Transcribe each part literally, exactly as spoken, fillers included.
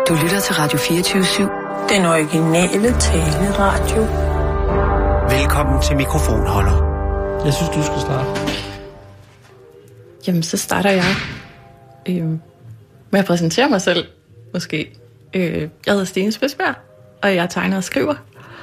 Du lytter til Radio fireogtyve syv. Den originale taleradio. Velkommen til mikrofonholder. Jeg synes, du skal starte. Jamen, så starter jeg øh, med at præsentere mig selv, måske. Øh, jeg hedder Stine Spidsberg, og jeg tegner og skriver.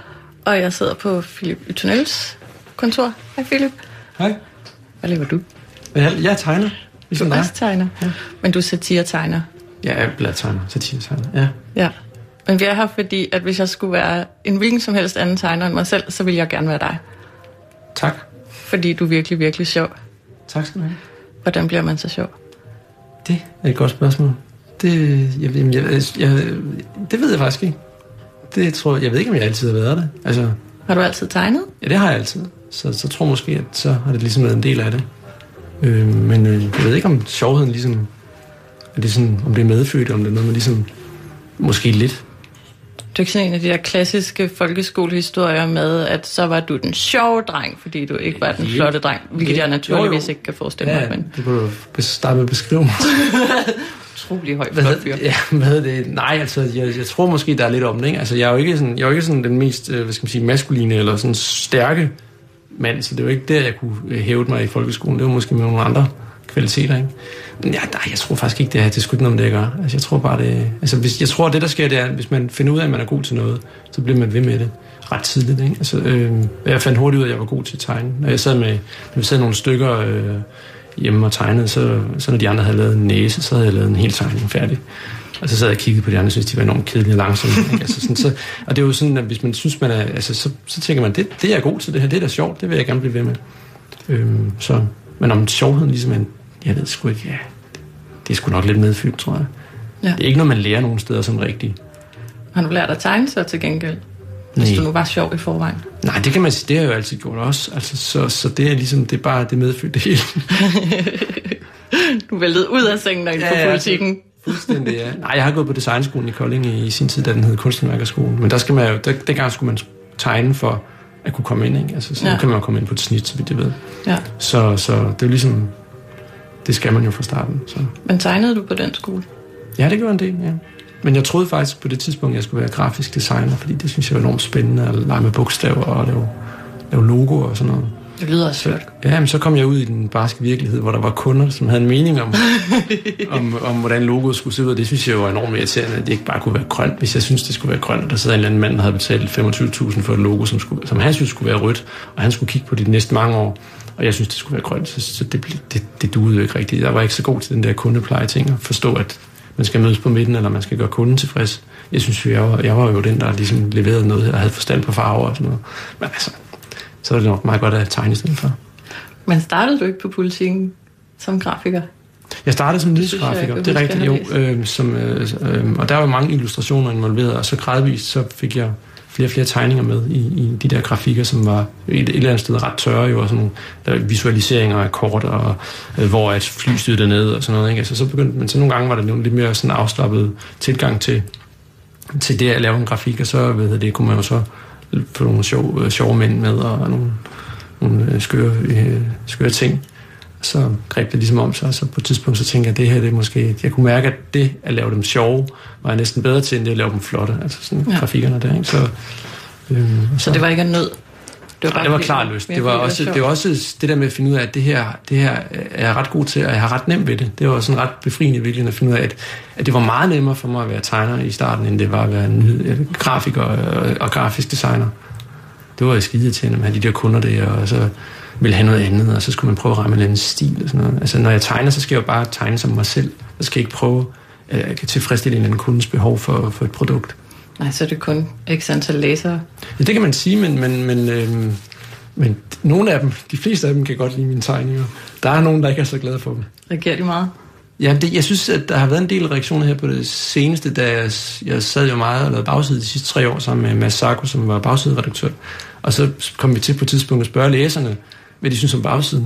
Og jeg sidder på Philip Ytonels kontor. Hej, Philip. Hej. Hvad laver du? Jeg, jeg tegner. Ligesom Du dig. også tegner, ja. Men du er satire-tegner. Ja, jeg er bladtegner. Satire-tegner, ja. Ja. Men vi er her, fordi at hvis jeg skulle være en hvilken som helst anden tegner end mig selv, så ville jeg gerne være dig. Tak. Fordi du er virkelig, virkelig sjov. Tak skal du have. Hvordan bliver man så sjov? Det er et godt spørgsmål. Det, jeg, jeg, jeg, jeg, det ved jeg faktisk ikke. Det tror jeg, jeg ved ikke, om jeg altid har været det. Altså, Har du altid tegnet? ja, det har jeg altid. Så, så tror jeg måske, at så har det ligesom været en del af det. Øh, men øh, jeg ved ikke, om sjovheden ligesom... Er det sådan, om det er medfødt, om det er noget, man ligesom... Måske lidt. Du er ikke sådan en af de der klassiske folkeskolehistorier med, at så var du den sjove dreng, fordi du ikke var den flotte dreng, hvilket jeg naturligvis ikke kan forestille mig. Ja, Men det kunne du starte med at beskrive mig. utrolig høj Hvad flot hedder, fyr. ja, hvad hedder det? Nej, altså, jeg, jeg tror måske, der er lidt om det, ikke? Altså, jeg er jo ikke sådan, jeg er jo ikke sådan den mest, hvad skal man sige, maskuline eller sådan stærke mand, så det var ikke der, jeg kunne hæve mig i folkeskolen. Det var måske med nogle andre kvaliteter, ikke? Men ja, nej, jeg tror faktisk ikke, det er, det er sgu ikke noget, det gør. Altså, jeg tror bare, det... Altså, hvis, jeg tror, det der sker, det er, at hvis man finder ud af, at man er god til noget, så bliver man ved med det ret tidligt, ikke? Altså, øh, jeg fandt hurtigt ud af, at jeg var god til at tegne. Når jeg sad med, når vi sad nogle stykker øh, hjemme og tegnede, så, så når de andre havde lavet en næse, så havde jeg lavet en hel tegning færdig. Og så sad jeg og kiggede på de andre, og syntes, de var enormt kedelige og langsomme. Altså, sådan, så, og det er jo sådan, at hvis man synes, man er... Altså, så, så tænker man, det, det er jeg god til, det her, det er da sjovt, det vil jeg gerne blive ved med. Øhm, så, men om sjovheden ligesom en... Jeg ved sgu ikke, ja... Det er sgu nok lidt medfyldt, tror jeg. Ja. Det er ikke noget, man lærer nogen steder som rigtigt. Har du lært at tegne så til gengæld? Hvis Nej. du nu var sjov i forvejen. Nej, det kan man sige, det har jeg jo altid gjort også. Altså, så, så det er ligesom, det er bare det medfyldt det hele. Du væltede ud af sengen og ind Ja, på ja, politikken. Fuldstændig, ja. Nej, jeg har gået på designskolen i Kolding i, i sin tid, da den hed Kunsthåndværkerskolen. Men der skal man jo, der, dengang skulle man tegne for at kunne komme ind, ikke? Altså, så ja. Nu kan man jo komme ind på et snit, så vidt jeg ved. Ja. Så, så det er jo ligesom, det skal man jo fra starten. Så. Men tegnede du på den skole? Ja, det gjorde en del, ja. Men jeg troede faktisk på det tidspunkt, at jeg skulle være grafisk designer, fordi det synes jeg var enormt spændende at lege med bogstaver og lave, lave logoer og sådan noget. Det lyder også flot. Ja, men så kom jeg ud i den barske virkelighed, hvor der var kunder, som havde en mening om, om, om hvordan logoet skulle se ud, og det synes jeg var enormt irriterende, at det ikke bare kunne være grønt, hvis jeg synes det skulle være grønt, og der sad en eller anden mand, der havde betalt femogtyve tusind for et logo, som, skulle, som han synes skulle være rødt, og han skulle kigge på det de næste mange år, og jeg synes, det skulle være grønt, så, så det, det, det duede jo ikke rigtigt. Jeg var ikke så god til den der kundepleje ting, at forstå, at man skal mødes på midten, eller man skal gøre kunden tilfreds. Jeg synes jo, jeg var, jeg var jo den, der ligesom leverede noget, og havde forstand på farver og sådan noget. Men altså, så er det nok meget godt at tegne i stedet for. Men startede du ikke på politikken som grafiker? Jeg startede som nyhedsgrafiker, det er rigtigt, jo. Øh, som, øh, øh, og der var mange illustrationer involveret, og så gradvist så fik jeg flere og flere tegninger med i, i de der grafikker, som var et, et eller andet sted ret tørre, jo, og sådan nogle der visualiseringer af kort, og øh, hvor et fly styrte ned, og sådan noget, ikke? Altså, så begyndte, men så nogle gange var der lidt mere sådan afslappet tilgang til, til det at lave en grafik, og så ved det, kunne man jo så få nogle sjove, sjove mænd med, og nogle, nogle skøre, øh, skøre ting. Så greb det ligesom om sig, og så på et tidspunkt så tænkte jeg, at det her, det er måske... Jeg kunne mærke, at det at lave dem sjove, var jeg næsten bedre til, end det at lave dem flotte. Altså sådan ja. Grafikkerne der, ikke? Så, øhm, så, så det var ikke en nød? Det var, nej, det var klar lyst. Det var, også, det var også det der med at finde ud af, at det her, det her er jeg ret god til, og jeg har ret nemt ved det. Det var sådan ret befriende virkelig at finde ud af, at, at det var meget nemmere for mig at være tegner i starten, end det var at være en grafiker og, og grafisk designer. Det var skide til at have de der kunder der, og så ville have noget andet, og så skulle man prøve at ramme en eller anden stil og sådan noget. Altså, når jeg tegner, så skal jeg jo bare tegne som mig selv. Jeg skal ikke prøve at tilfredsstille en eller anden kundes behov for, for et produkt. Nej, så er det kun x antal læsere. Ja, det kan man sige, men, men, men, øhm, men nogle af dem, de fleste af dem kan godt lide mine tegninger. Der er nogen, der ikke er så glade for dem. Reagerer de meget? Ja, det, jeg synes, at der har været en del reaktioner her på det seneste, da jeg, jeg sad jo meget og lavede bagside de sidste tre år sammen med Mads Sarko, som var bagsideredaktør. Og så kom vi til på et tidspunkt at spørge læserne, hvad de synes om bagsiden.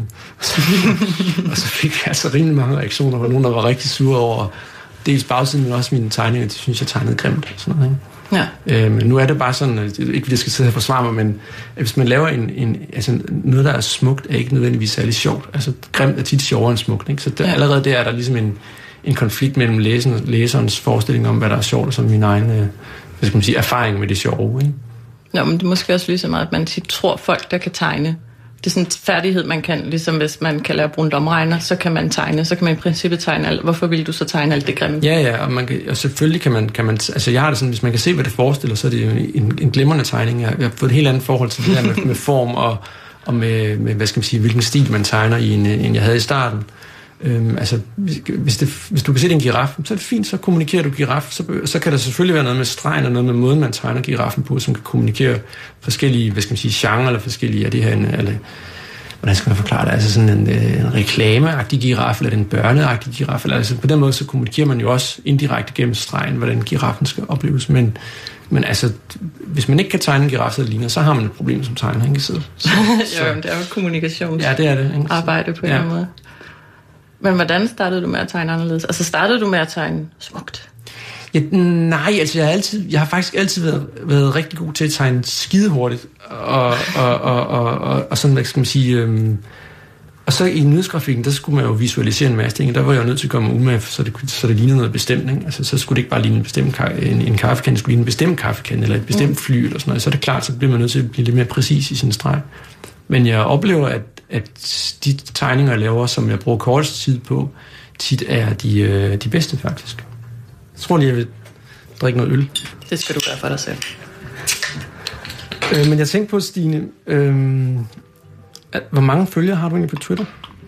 Og så fik jeg altså rimelig mange reaktioner, hvor nogen, der var rigtig sure over dels bagsiden, men også mine tegninger, de synes, jeg tegnede grimt. Sådan noget, ikke? Ja. Øhm, nu er det bare sådan, at, ikke fordi jeg skal sidde her og forsvare mig, men hvis man laver en, en, altså noget, der er smukt, er ikke nødvendigvis særlig sjovt. Altså grimt er tit sjovere end smukt, ikke? Så der, ja. Allerede der er der ligesom en, en konflikt mellem læsen, læserens forestilling om, hvad der er sjovt, og så min egen øh, hvad skal man sige, erfaring med det sjove. Ikke? Nå, men det er måske også lige så meget, at man tit tror folk, der kan tegne. Det er sådan en færdighed, man kan, ligesom hvis man kan lære at bruge en lomregner, så kan man tegne, så kan man i princippet tegne alt. Hvorfor vil du så tegne alt det grimme? Ja, ja, og, man kan, og selvfølgelig kan man, kan man, altså jeg har det sådan, hvis man kan se, hvad det forestiller, så er det jo en, en glimrende tegning. Jeg, jeg har fået et helt andet forhold til det der med, med form og, og med, med, hvad skal man sige, hvilken stil man tegner i, en, en jeg havde i starten. Øhm, altså, hvis, det, hvis du kan se det en giraf, så er det fint, så kommunikerer du giraf, så, så kan der selvfølgelig være noget med stregen og noget med måden, man tegner giraffen på, som kan kommunikere forskellige, hvad skal man sige, genre eller forskellige af det her, eller hvordan skal man forklare det, altså sådan en, en reklameagtig giraf, eller en børneagtig giraf, eller altså på den måde, så kommunikerer man jo også indirekte gennem stregen, hvordan giraffen skal opleves, men Men altså, hvis man ikke kan tegne en giraf, der ligner, så har man et problem som tegner, ikke? Så, så, jo, men det er jo kommunikation. Ja, det er det. Ikke? Arbejde på en ja. eller anden måde. Men hvordan startede du med at tegne anderledes? Altså, startede du med at tegne smukt? Ja, nej, altså, jeg har, altid, jeg har faktisk altid været, været rigtig god til at tegne skide hurtigt. Og, og, og, og, og, og sådan, hvad skal man sige... Øhm, og så i nyhedsgrafikken, der skulle man jo visualisere en masse ting, der var jeg jo nødt til at komme ud med, så det, så det lignede noget bestemt. Ikke? Altså, så skulle det ikke bare ligne en bestemt en, en kaffekande, det skulle ligne en bestemt kaffekande, eller et bestemt mm. fly, eller sådan noget. Så er det klart, så bliver man nødt til at blive lidt mere præcis i sin streg. Men jeg oplever, at, at de tegninger, jeg laver, som jeg bruger kortest tid på, tit er de, øh, de bedste, faktisk. Jeg tror lige, jeg vil drikke noget øl. Det skal du gøre for dig selv. Øh, men jeg tænkte på, Stine... Øh, hvor mange følgere har du egentlig på Twitter?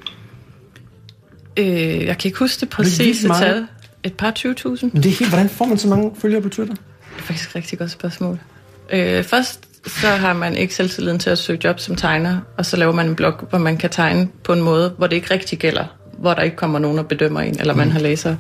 Øh, jeg kan ikke huske det præcise tal. Et par tyve tusind. Men det er helt, hvordan får man så mange følgere på Twitter? Det er faktisk et rigtig godt spørgsmål. Øh, først så har man ikke selvtilliden til at søge job som tegner, og så laver man en blog, hvor man kan tegne på en måde, hvor det ikke rigtig gælder, hvor der ikke kommer nogen og bedømmer en, eller man mm. har læsere.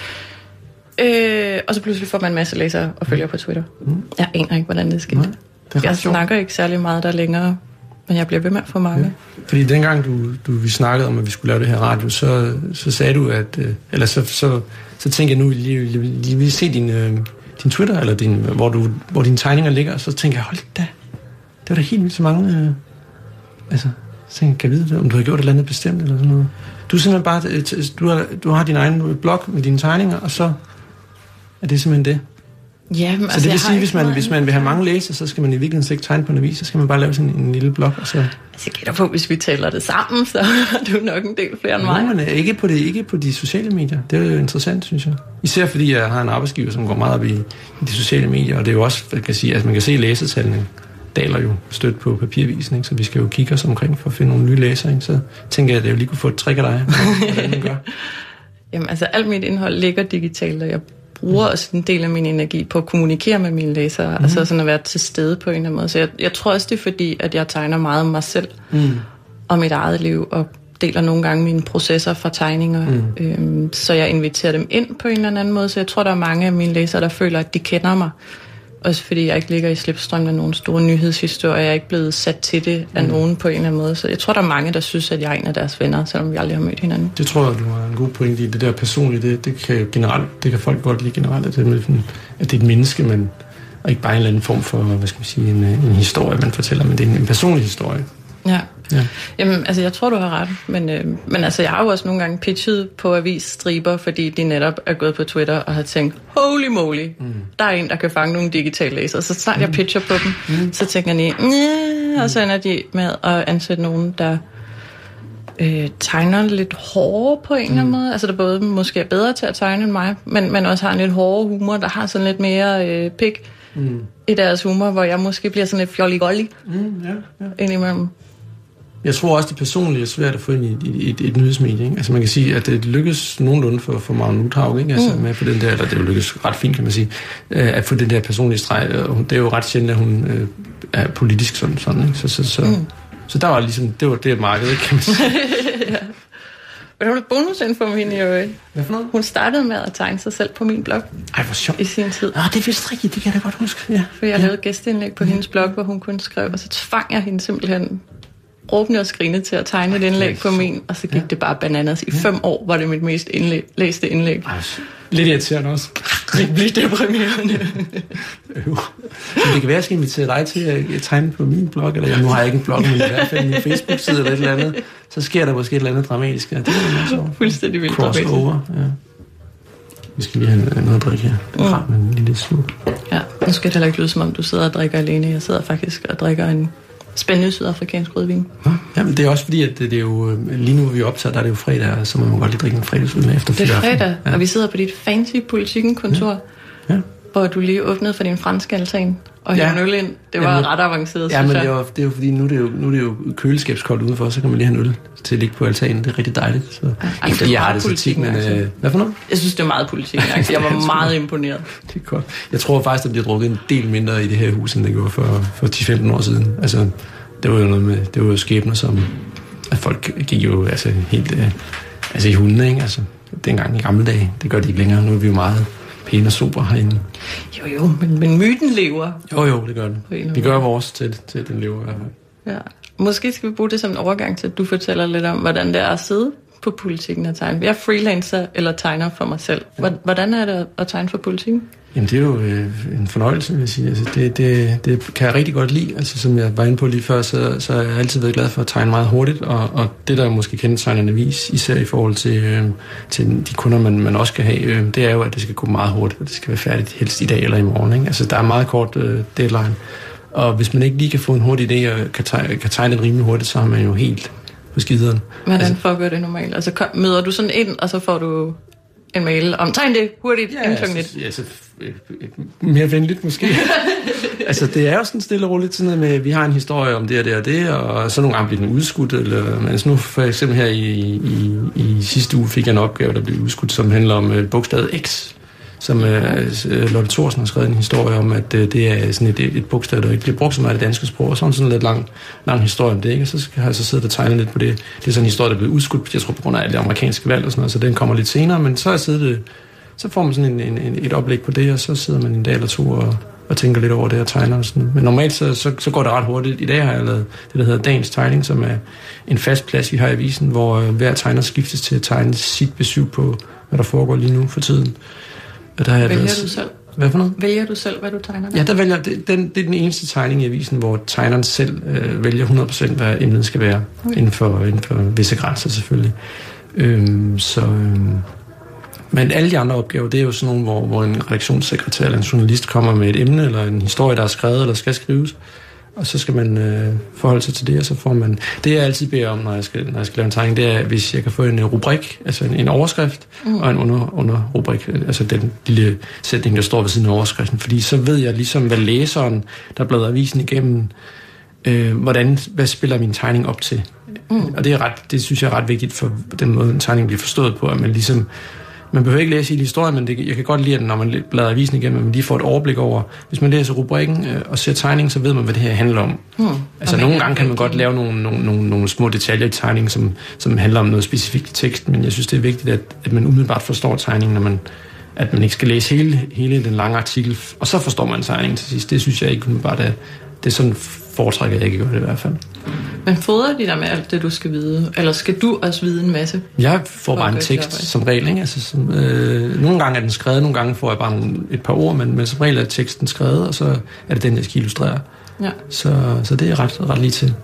Øh, og så pludselig får man en masse læsere og følgere på Twitter. Mm. Jeg aner ikke, hvordan det sker. Mm. Jeg snakker ikke særlig meget der længere. Men jeg bliver ved med at få mange. Ja. Fordi dengang du, du, vi snakkede om, at vi skulle lave det her radio, så, så sagde du, at... Eller så, så, så tænkte jeg nu, lige, lige, lige vil se din, din Twitter, eller din, hvor, du, hvor dine tegninger ligger, og så tænkte jeg, hold da, det var da helt vildt så mange... Øh, altså, så tænkte jeg, kan jeg vide det, om du har gjort et eller andet bestemt, eller sådan noget. Du er simpelthen bare... Du har, du har din egen blog med dine tegninger, og så er det simpelthen det. Ja, men så altså, det vil sige, hvis man, hvis man vil have mange læser, så skal man i virkeligheden ikke tegne på en avis, så skal man bare lave sådan en, en lille blog. Og så... Altså, jeg gætter på, hvis vi taler det sammen, så har du nok en del flere end mig. Nå, men ikke på, det, ikke på de sociale medier. Det er jo interessant, synes jeg. Især fordi jeg har en arbejdsgiver, som går meget op i, i de sociale medier, og det er jo også, jeg kan sige, at man kan se, at læsertallene daler jo stødt på papirvisen, ikke? Så vi skal jo kigge os omkring for at finde nogle nye læsere, ikke? Så tænker jeg, at jeg jo lige kunne få et trick af dig, hvordan man gør. Jamen, altså, alt mit indhold ligger digitalt, og jeg bruger også en del af min energi på at kommunikere med mine læsere, mm. altså sådan at være til stede på en eller anden måde. Så jeg, jeg tror også, det er fordi, at jeg tegner meget om mig selv mm. og mit eget liv, og deler nogle gange mine processer fra tegninger. Mm. Øhm, så jeg inviterer dem ind på en eller anden måde, så jeg tror, der er mange af mine læsere, der føler, at de kender mig. Også fordi jeg ikke ligger i slipstrømmen af nogle store nyhedshistorier, jeg er ikke blevet sat til det af mm. nogen på en eller anden måde. Så jeg tror, der er mange, der synes, at jeg er en af deres venner, selvom vi aldrig har mødt hinanden. Det tror jeg, du har en god pointe i. Det der personlige, det, det, kan, generelt, det kan folk godt lide generelt, at det, at det er et menneske, men, og ikke bare en eller anden form for, hvad skal man sige, en, en historie, man fortæller, men det er en, en personlig historie. Ja. ja. Jamen, altså, jeg tror, du har ret. Men, øh, men altså, jeg har jo også nogle gange pitchet på avisstriber, fordi de netop er gået på Twitter og har tænkt, holy moly, mm. der er en, der kan fange nogle digitale læsere. Så snart mm. jeg pitcher på dem, mm. så tænker de, næh, og så ender de med at ansætte nogen, der øh, tegner lidt hårdere på en mm. eller anden måde. Altså, der både måske er bedre til at tegne end mig, men, men også har en lidt hårdere humor, der har sådan lidt mere øh, pik mm. i deres humor, hvor jeg måske bliver sådan lidt fjollig-gollig mm, ja, ja. indimellem. Jeg tror også, det personlige er svært at få ind i et, et, et nyhedsmedie. Ikke? Altså man kan sige, at det lykkes nogenlunde for, for Magne Uthaug, ikke? Altså mm. med på den der, eller det er jo lykkes ret fint, kan man sige, at få den der personlige streg. Det er jo ret sjældent, at hun øh, er politisk sådan, sådan ikke? Så, så, så, mm. så der var ligesom, det var det marked, ikke, kan man sige. ja. Men hun er bonusinfo om hende jo. Hvad for noget? Hun startede med at tegne sig selv på min blog. Ej, hvor sjovt. I sin tid. Ah, det er vist rigtigt, det kan jeg da godt huske. Ja. For jeg ja. lavede gæsteindlæg på hendes blog, hvor hun kun skrev, og så tvang jeg hende simpelthen råbende og skrigende til at tegne et indlæg på min, og så gik ja. det bare bananas. I ja. fem år var det mit mest indlæg, læste indlæg. Ej, lidt irriterende også. Det bliver deprimerende. Men det kan være, at jeg skal invitere dig til at tegne på min blog, eller ja, nu har jeg ikke en blog, men i hvert fald min Facebook-side eller et eller andet. Så sker der måske et eller andet dramatisk. Ja, det er så fuldstændig vildt crossover. Ja. Vi skal lige have noget at drikke her. Det er rart med en lille slug. Ja, nu skal det heller ikke lyde, som om du sidder og drikker alene. Jeg sidder faktisk og drikker en spændende sydafrikansk rødvin. Ja, jamen, det er også fordi, at det, det er jo, lige nu vi optager, der er det jo fredag, så må man godt lige drikke en fredagsøl efter Det er fire fredag, ja. og vi sidder på dit fancy Politikken-kontor, ja. Ja. hvor du lige åbnede for din franske altan og Ja. hævde en øl ind. Det var Jamen, ret avanceret, Ja, synes men jeg. det er, jo, det er jo fordi, nu er det jo, nu er det jo køleskabskoldt udenfor, så kan man lige have en øl til at ligge på altanen. Det er rigtig dejligt. Så. Ej, Ikke fordi jeg har det så tit, Politikken, men... altså. Øh, hvad for noget? Jeg synes, det er meget Politikken. Altså. Jeg var meget imponeret. Det er godt. Jeg tror faktisk, der bliver drukket en del mindre i det her hus, end det gjorde for, for ti til femten år siden. Altså, det var jo noget med, det var jo skæbner, som at folk gik jo altså, helt øh, altså i hundene, ikke? Altså, dengang i gamle dage. Det gør de ikke længere. Nu er vi jo meget pæne og super herinde. Jo, jo, men, men myten lever. Jo, jo, det gør den. På en Vi gør vores til, til den lever i hvert fald. Ja. Måske skal vi bruge det som en overgang til, at du fortæller lidt om, hvordan det er at sidde på Politikken og tegne. Jeg er freelancer eller tegner for mig selv. Hvordan er det at tegne for Politikken? Jamen, det er jo øh, en fornøjelse, vil jeg sige. Altså, det, det, det kan jeg rigtig godt lide. Altså, som jeg var inde på lige før, så, så har jeg altid været glad for at tegne meget hurtigt. Og, og det, der måske kendetegner en avis, især i forhold til, øh, til de kunder, man, man også skal have, øh, det er jo, at det skal gå meget hurtigt, og det skal være færdigt helst i dag eller i morgen. Ikke? Altså, der er meget kort øh, deadline. Og hvis man ikke lige kan få en hurtig idé og kan tegne, kan tegne det rimelig hurtigt, så har man jo helt på skideren. Hvordan altså, foregår det normalt? Altså, kom, møder du sådan ind, og så får du en mail om, tegn det hurtigt, ja, inden klokken et. altså, altså, mere venligt måske. Altså, det er jo sådan stille og roligt sådan noget med, vi har en historie om det og det og det, og så nogle gange bliver den udskudt, eller, men altså nu for eksempel her i, i, i sidste uge fik jeg en opgave, der blev udskudt, som handler om uh, bogstavet X, som uh, Lotte Thorsen har skrevet en historie om, at uh, det er sådan et, et bogstav, der ikke bliver brugt så meget i det danske sprog, og sådan sådan en lidt lang, lang historie om det, ikke? Og så har jeg så siddet og tegnet lidt på det. Det er sådan en historie, der blev udskudt, jeg tror på grund af det amerikanske valg og sådan noget, så den kommer lidt senere, men så har jeg siddet, så får man sådan en, en, en, et oplæg på det, og så sidder man en dag eller to og og tænker lidt over det og tegner og sådan. Men normalt så, så, så går det ret hurtigt. I dag har jeg lavet det, der hedder Dagens Tegning, som er en fast plads, vi har i avisen, hvor øh, hver tegner skiftes til at tegne sit besøg på, hvad der foregår lige nu for tiden. Og der har jeg Vælger lavet, du selv? Hvad for noget? Vælger du selv, hvad du tegner der? Ja, der vælger, det, den, det er den eneste tegning i avisen, hvor tegneren selv øh, vælger hundrede procent, hvad emnet skal være, okay. inden, for, inden for visse grænser selvfølgelig. Øhm, så... Øhm, Men alle de andre opgaver, det er jo sådan nogle, hvor, hvor en redaktionssekretær eller en journalist kommer med et emne, eller en historie, der er skrevet eller skal skrives, og så skal man øh, forholde sig til det, og så får man... Det jeg altid beder om, når jeg skal, når jeg skal lave en tegning, det er, hvis jeg kan få en rubrik, altså en, en overskrift, mm. og en under, under rubrik, altså den lille sætning, der står ved siden af overskriften, fordi så ved jeg ligesom, hvad læseren, der bladrer avisen igennem, øh, hvordan, hvad spiller min tegning op til? Mm. Og det, er ret, det synes jeg er ret vigtigt for den måde, en tegning bliver forstået på, at man ligesom... Man behøver ikke læse hele historien, men det, jeg kan godt lide, at når man bladrer avisen igennem, at man lige får et overblik over. Hvis man læser rubrikken øh, og ser tegningen, så ved man, hvad det her handler om. Hmm. Altså nogle gange kan man godt lave nogle, nogle, nogle, nogle små detaljer i tegningen, som, som handler om noget specifikt i teksten, men jeg synes, det er vigtigt, at, at man umiddelbart forstår tegningen, når man, at man ikke skal læse hele, hele den lange artikel, og så forstår man tegningen til sidst. Det synes jeg ikke umiddelbart er, det er sådan foretrækker, jeg ikke gør det i hvert fald. Men fodrer de dig med alt det, du skal vide? Eller skal du også vide en masse? Jeg får bare en tekst som regel, ikke? Altså, som, øh, nogle gange er den skrevet, nogle gange får jeg bare nogle, et par ord, men, men som regel er teksten skrevet, og så er det den, jeg skal illustrere. Ja. Så, så det er ret, ret lige til.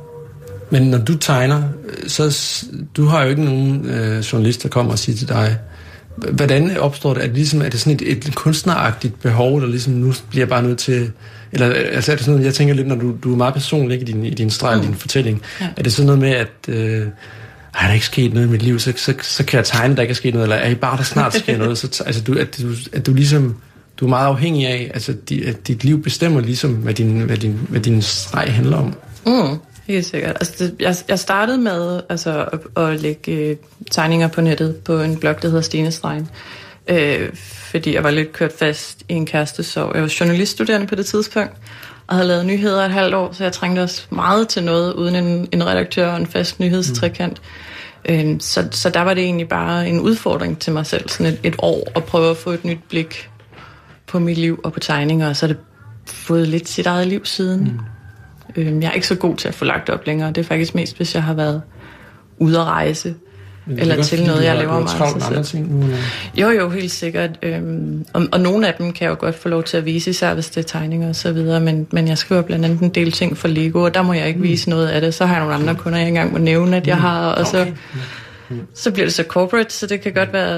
Men når du tegner, så du har jo ikke nogen øh, journalist, der kommer og siger til dig, hvordan opstår det? Er det, ligesom, er det sådan et, et kunstneragtigt behov, der ligesom nu bliver bare nødt til... Eller altså er det sådan noget, jeg tænker lidt, når du, du er meget personlig ikke, i din, i din streg, mm. din fortælling, ja. Er det sådan noget med, at øh, ej, der er ikke sket noget i mit liv, så, så, så kan jeg tegne, der ikke er sket noget, eller er I bare, der snart sker noget, så, altså, du, at, du, at du ligesom, du er meget afhængig af, altså, di, at dit liv bestemmer ligesom, hvad din, hvad din, hvad din streg handler om. Mm. Helt sikkert. Altså, det, jeg, jeg startede med altså, at, at lægge øh, tegninger på nettet på en blog, der hedder Stenestregen. Øh, fordi jeg var lidt kørt fast i en kærestesorg. Jeg var journaliststuderende på det tidspunkt, og havde lavet nyheder et halvt år, så jeg trængte også meget til noget, uden en, en redaktør og en fast nyhedstrækant. Mm. Øh, så, så der var det egentlig bare en udfordring til mig selv, sådan et, et år, at prøve at få et nyt blik på mit liv og på tegninger, og så har det fået lidt sit eget liv siden. Mm. Øh, jeg er ikke så god til at få lagt op længere. Det er faktisk mest, hvis jeg har været ude at rejse, eller godt, til noget, jeg laver meget til ting nu, Jo, jo, helt sikkert. Øhm, og, og nogle af dem kan jeg jo godt få lov til at vise, især hvis det er tegninger og så videre, men, men jeg skriver blandt andet en del ting for Lego, og der må jeg ikke mm. vise noget af det. Så har jeg nogle andre kunder, jeg ikke engang må nævne, at jeg har, og så, mm. så bliver det så corporate, så det kan godt være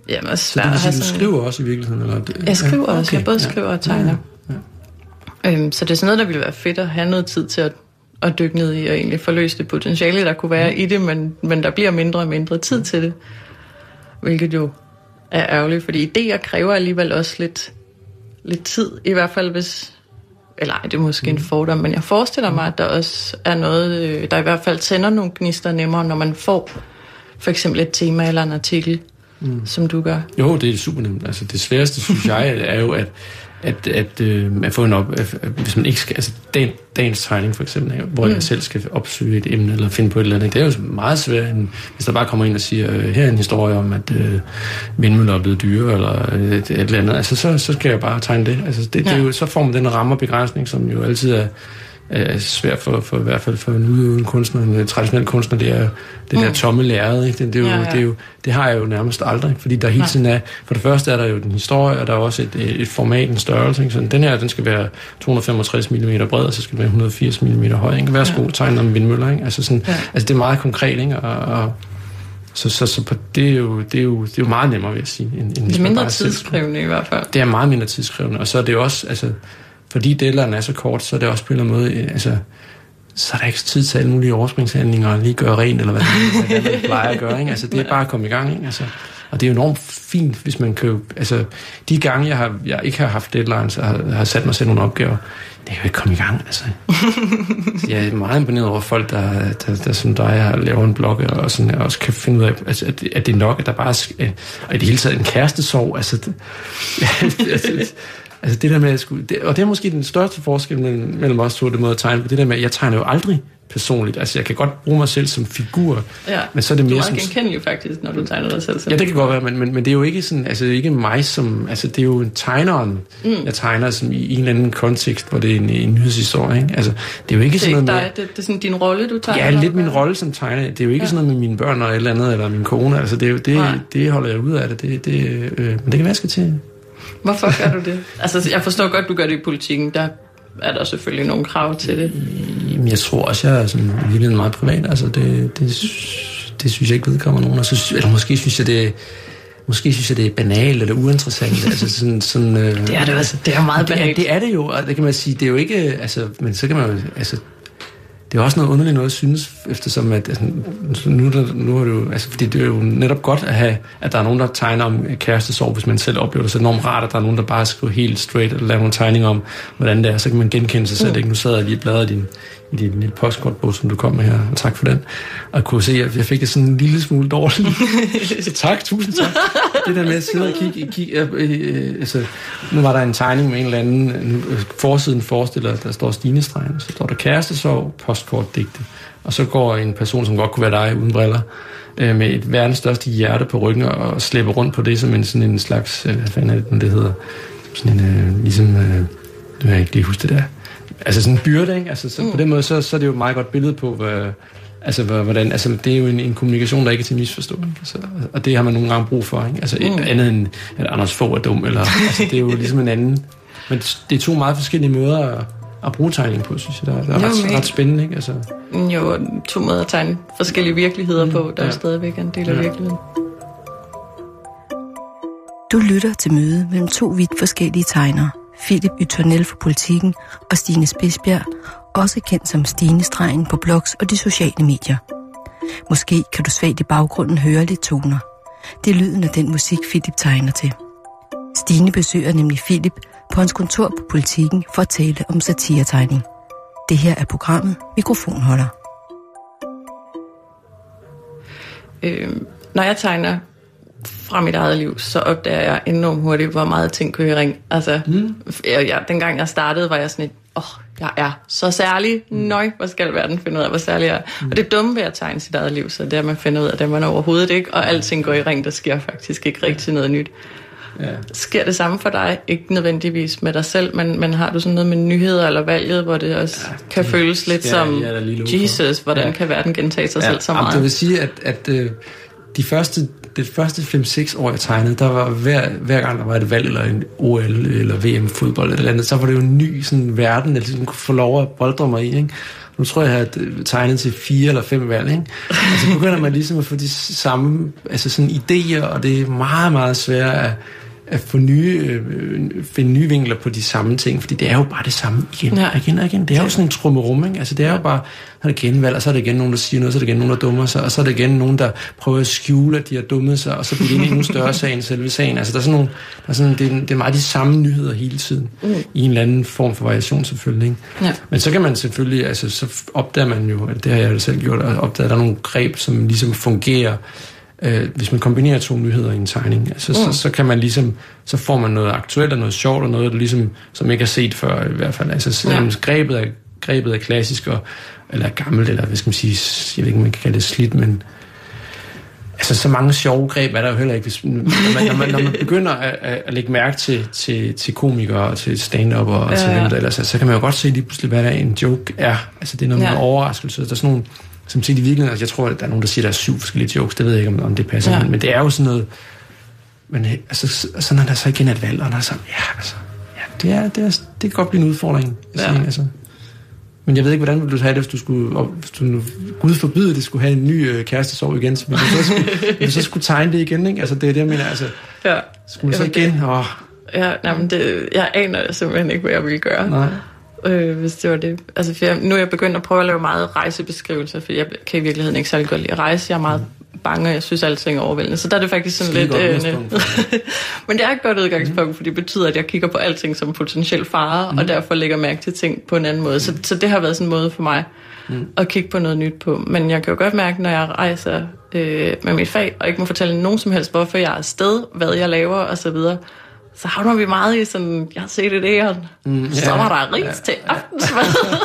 Jamen, så det vil sige, du skriver også i virkeligheden? Eller det? Jeg skriver ja, også. Okay. Jeg både skriver ja. og tegner. Ja. Ja. Øhm, så det er sådan noget, der ville være fedt at have noget tid til at, at dykke ned i og egentlig forløse det potentiale, der kunne være mm. i det, men, men der bliver mindre og mindre tid til det. Hvilket jo er ærgerligt, fordi idéer kræver alligevel også lidt, lidt tid, i hvert fald hvis... Eller ej, det er måske mm. en fordom, men jeg forestiller mig, at der også er noget, der i hvert fald tænder nogle gnister nemmere, når man får for eksempel et tema eller en artikel, mm. som du gør. Jo, det er super nemt. Altså, det sværeste, synes jeg, er jo, at at, at, øh, at få en op, at, at hvis man ikke skal, altså dag, dagens tegning for eksempel, hvor mm. jeg selv skal opsøge et emne eller finde på et eller andet, det er jo meget svært, end, hvis der bare kommer ind og siger, øh, her er en historie om, at øh, vindmøller er blevet dyre, eller et, et eller andet, altså så, så skal jeg bare tegne det. Altså, det, ja. det er jo, så får man den ramme og begrænsning, som jo altid er er svært for, for i hvert fald for en udøvende kunstner, en traditionel kunstner, det er det der mm. tomme lærred, ikke? Det, det, er jo, ja, ja. Det, er jo, det har jeg jo nærmest aldrig, fordi der hele tiden er, for det første er der jo den historie, og der er også et, et format, en størrelse, ikke? Så den her, den skal være to hundrede og femogtres millimeter bred, og så skal den være et hundrede og firs millimeter høj, ikke? Værsgo, ja. Tegn om vindmøller, ikke? Altså, sådan, ja. altså det er meget konkret, ikke? Og, og så, så, så på, det, er jo, det, er jo, det er jo meget nemmere, vil jeg sige. End, end det er mindre tidskrævende i hvert fald. Det er meget mindre tidskrævende, og så er det også, altså fordi deadline er så kort, så er det også på en eller anden måde, altså, så er der ikke tid til alle mulige overspringshandlinger og lige gøre rent, eller hvad det er, man plejer at gøre, ikke? Altså, det er bare at komme i gang, ikke? Altså, og det er jo enormt fint, hvis man kan, altså, de gange, jeg, har, jeg ikke har haft deadlines, og har, har sat mig selv nogle opgaver, det er jo ikke komme i gang, altså. Jeg er meget imponeret over folk, der, der, der som dig laver en blog, og sådan, og også kan finde ud af, altså, at, at det er nok, at der bare er, og i det hele taget en kærestesorg, altså, det, altså, Altså det der med, at skulle, det, og det er måske den største forskel mellem, mellem os to, det måde at tegne på, det der med, at jeg tegner jo aldrig personligt. Altså jeg kan godt bruge mig selv som figur, ja, men så er det mere som... Du er som... genkendelig faktisk, når du tegner dig selv som... Ja, det kan godt være, men, men, men det er jo ikke sådan, altså det er ikke mig som, altså det er jo en tegneren, mm. jeg tegner som i en eller anden kontekst, hvor det er en, en nyhedshistorie, ikke? Altså det er jo ikke det er sådan ikke noget dig, med... det, det er sådan din rolle, du tegner? Ja, lidt min rolle som tegner. Det er jo ikke ja. sådan noget med mine børn og et eller andet, eller min kone, altså det, er jo, det, det holder jeg ud af det, det, det øh, men det kan være, jeg skal til. Hvorfor gør du det? Altså, jeg forstår godt, du gør det i politikken. Der er der selvfølgelig nogle krav til det. Jamen, jeg tror også, jeg er sådan virkelig meget privat. Altså, det, det, det synes jeg ikke vedkommer nogen. Og så, eller måske synes jeg, det Måske synes jeg, det er banalt eller uinteressant. Altså sådan, sådan, øh, det er det også. Det er meget banalt. Det, det er det jo, og det kan man sige. Det er jo ikke... Altså, men så kan man jo... Altså, det er også noget underligt noget at synes, eftersom at altså, nu, der, nu er det jo, altså, fordi det er jo netop godt at have, at der er nogen, der tegner om kærestesorg, hvis man selv oplever det. Så er det enormt rart, at der er nogen, der bare skriver helt straight og laver nogle tegninger om, hvordan det er. Så kan man genkende sig selv. Mm. Ikke? Nu sad jeg lige og bladrede i din, i din lille postkortbog, som du kom med her. Og tak for den. Og kunne se, at jeg fik det sådan en lille smule dårligt. Så tak, tusind tak. Det der med at sidde og kigge, kigge øh, øh, altså, nu var der en tegning med en eller anden, nu, forsiden forestiller, der står Stine-stregen, så står der kærestesorg, postkortdigte. Og så går en person, som godt kunne være dig, uden briller, øh, med et verdens største hjerte på ryggen, og slæber rundt på det som en, sådan en slags, øh, hvad fanden er det, det hedder, sådan en, øh, ligesom, øh, nu kan jeg ikke lige huske det der, altså sådan en byrde, ikke? Altså, så mm. på den måde, så, så er det jo et meget godt billede på, hvad, altså, hvordan, altså, det er jo en, en kommunikation, der ikke er til misforstå, ikke? Altså, og det har man nogle gange brug for, ikke? Altså, mm. andet end, at Anders Fogh er dum, eller, altså, det er jo ligesom en anden, men det er to meget forskellige måder at, at bruge tegning på, synes jeg, der, der er jo, ret, ret spændende, ikke? Altså. Jo, to måder at tegne forskellige virkeligheder mm. på, der ja. er stadigvæk en del af ja. virkeligheden. Du lytter til møde mellem to vidt forskellige tegnere, Philip Ytternell fra Politikken og Stine Spidsbjerg, også kendt som Stine-stregen på blogs og de sociale medier. Måske kan du svagt i baggrunden høre lidt toner. Det er lyden af den musik, Philip tegner til. Stine besøger nemlig Philip på hans kontor på Politikken for at tale om satiretegning. Det her er programmet Mikrofonholder. Øh, når jeg tegner fra mit eget liv, så opdager jeg enormt hurtigt, hvor meget ting kører i ring. Altså, mm. jeg, jeg, dengang jeg startede, var jeg sådan et, åh, oh, jeg er så særlig. Mm. Nøj, hvor skal verden finde ud af, hvor særlig jeg er. Mm. Og det dumme ved at tegne sit eget liv, så det er, at man finder ud af, at man overhovedet ikke, og alting går i ring, der sker faktisk ikke rigtig noget nyt. Ja. Sker det samme for dig? Ikke nødvendigvis med dig selv, men, men har du sådan noget med nyheder eller valget, hvor det også ja, det kan føles lidt som, Jesus, hvordan ja. kan verden gentage sig ja. selv så meget? Jeg vil sige, at, at uh, de første det første fem seks år, jeg tegnede, der var hver, hver gang, der var et valg, eller en O L, eller V M-fodbold, eller andet, så var det jo en ny sådan, verden, jeg ligesom kunne få lov at boldre mig i, ikke? nu tror jeg, at jeg har tegnet til fire eller fem valg, ikke? Og så begynder man ligesom at få de samme, altså sådan idéer, og det er meget, meget svært at, at få nye, øh, finde nye vinkler på de samme ting, fordi det er jo bare det samme igen og igen og igen. Det er jo sådan en trummerum, ikke? Altså det er jo bare, så er det genvalg, og så er det igen nogen, der siger noget, så er det igen nogen, der dummer sig, og så er det igen nogen, der prøver at skjule, at de har dummet sig, og så bliver det en endnu større sag end selve sagen. Altså der er sådan nogle, der er sådan, det, er, det er meget de samme nyheder hele tiden, mm. i en eller anden form for variation selvfølgelig, ikke? Ja. Men så kan man selvfølgelig, altså så opdager man jo, at det har jeg jo selv gjort, at opdager, at der er nogle greb, som ligesom fungerer. Øh, hvis man kombinerer to nyheder i en tegning, altså, mm. så, så kan man ligesom, så får man noget aktuelt og noget sjovt og noget, der ligesom, som ikke er set før i hvert fald. Altså ja. grebet, er, grebet er klassisk og, eller gammelt, eller hvad skal man sige, jeg ved ikke, man kan kalde det slidt, men altså så mange sjove greb er der jo heller ikke. Hvis, når, man, når, man, når man begynder at, at, at lægge mærke til, til, til komikere og til stand-up og ja, til hvem der ellers, så, så kan man jo godt se lige pludselig, hvad der en joke er. Altså det er noget med ja. overraskelse. Der er sådan nogle som set i virkeligheden, altså jeg tror, at der er nogen, der siger, at der er syv forskellige jokes, det ved jeg ikke, om, om det passer, ja. men, men det er jo sådan noget, men altså, så når der så igen er et valg, og der er så, ja, altså, ja, det er, det er, det kan godt blive en udfordring, ja. Sige, altså. Men jeg ved ikke, hvordan ville du have det, hvis du skulle, hvis du, Gud forbyde, det skulle have en ny øh, kærestesorg igen, så du så skulle, så skulle tegne det igen, ikke? Altså, det er det, jeg mener, altså, ja. Skulle du så igen, det, åh. Ja, nej, men det, jeg aner simpelthen ikke, hvad jeg ville gøre. Nej. Øh, hvis det var det. Altså, for jeg, nu er jeg begyndt at prøve at lave meget rejsebeskrivelser, for jeg kan i virkeligheden ikke særlig godt lide at rejse. Jeg er meget bange, og jeg synes, alting er overvældende. Så der er det faktisk sådan lidt... Øh, men det er et godt udgangspunkt, for det betyder, at jeg kigger på alting som potentiel fare, mm. og derfor lægger mærke til ting på en anden måde. Så, så det har været sådan en måde for mig mm. at kigge på noget nyt på. Men jeg kan jo godt mærke, når jeg rejser øh, med mit fag, og ikke må fortælle nogen som helst, hvorfor jeg er afsted, hvad jeg laver, og så videre, så havner vi meget i sådan, jeg har set det der, mm, så var der ris ja, til aftensmad.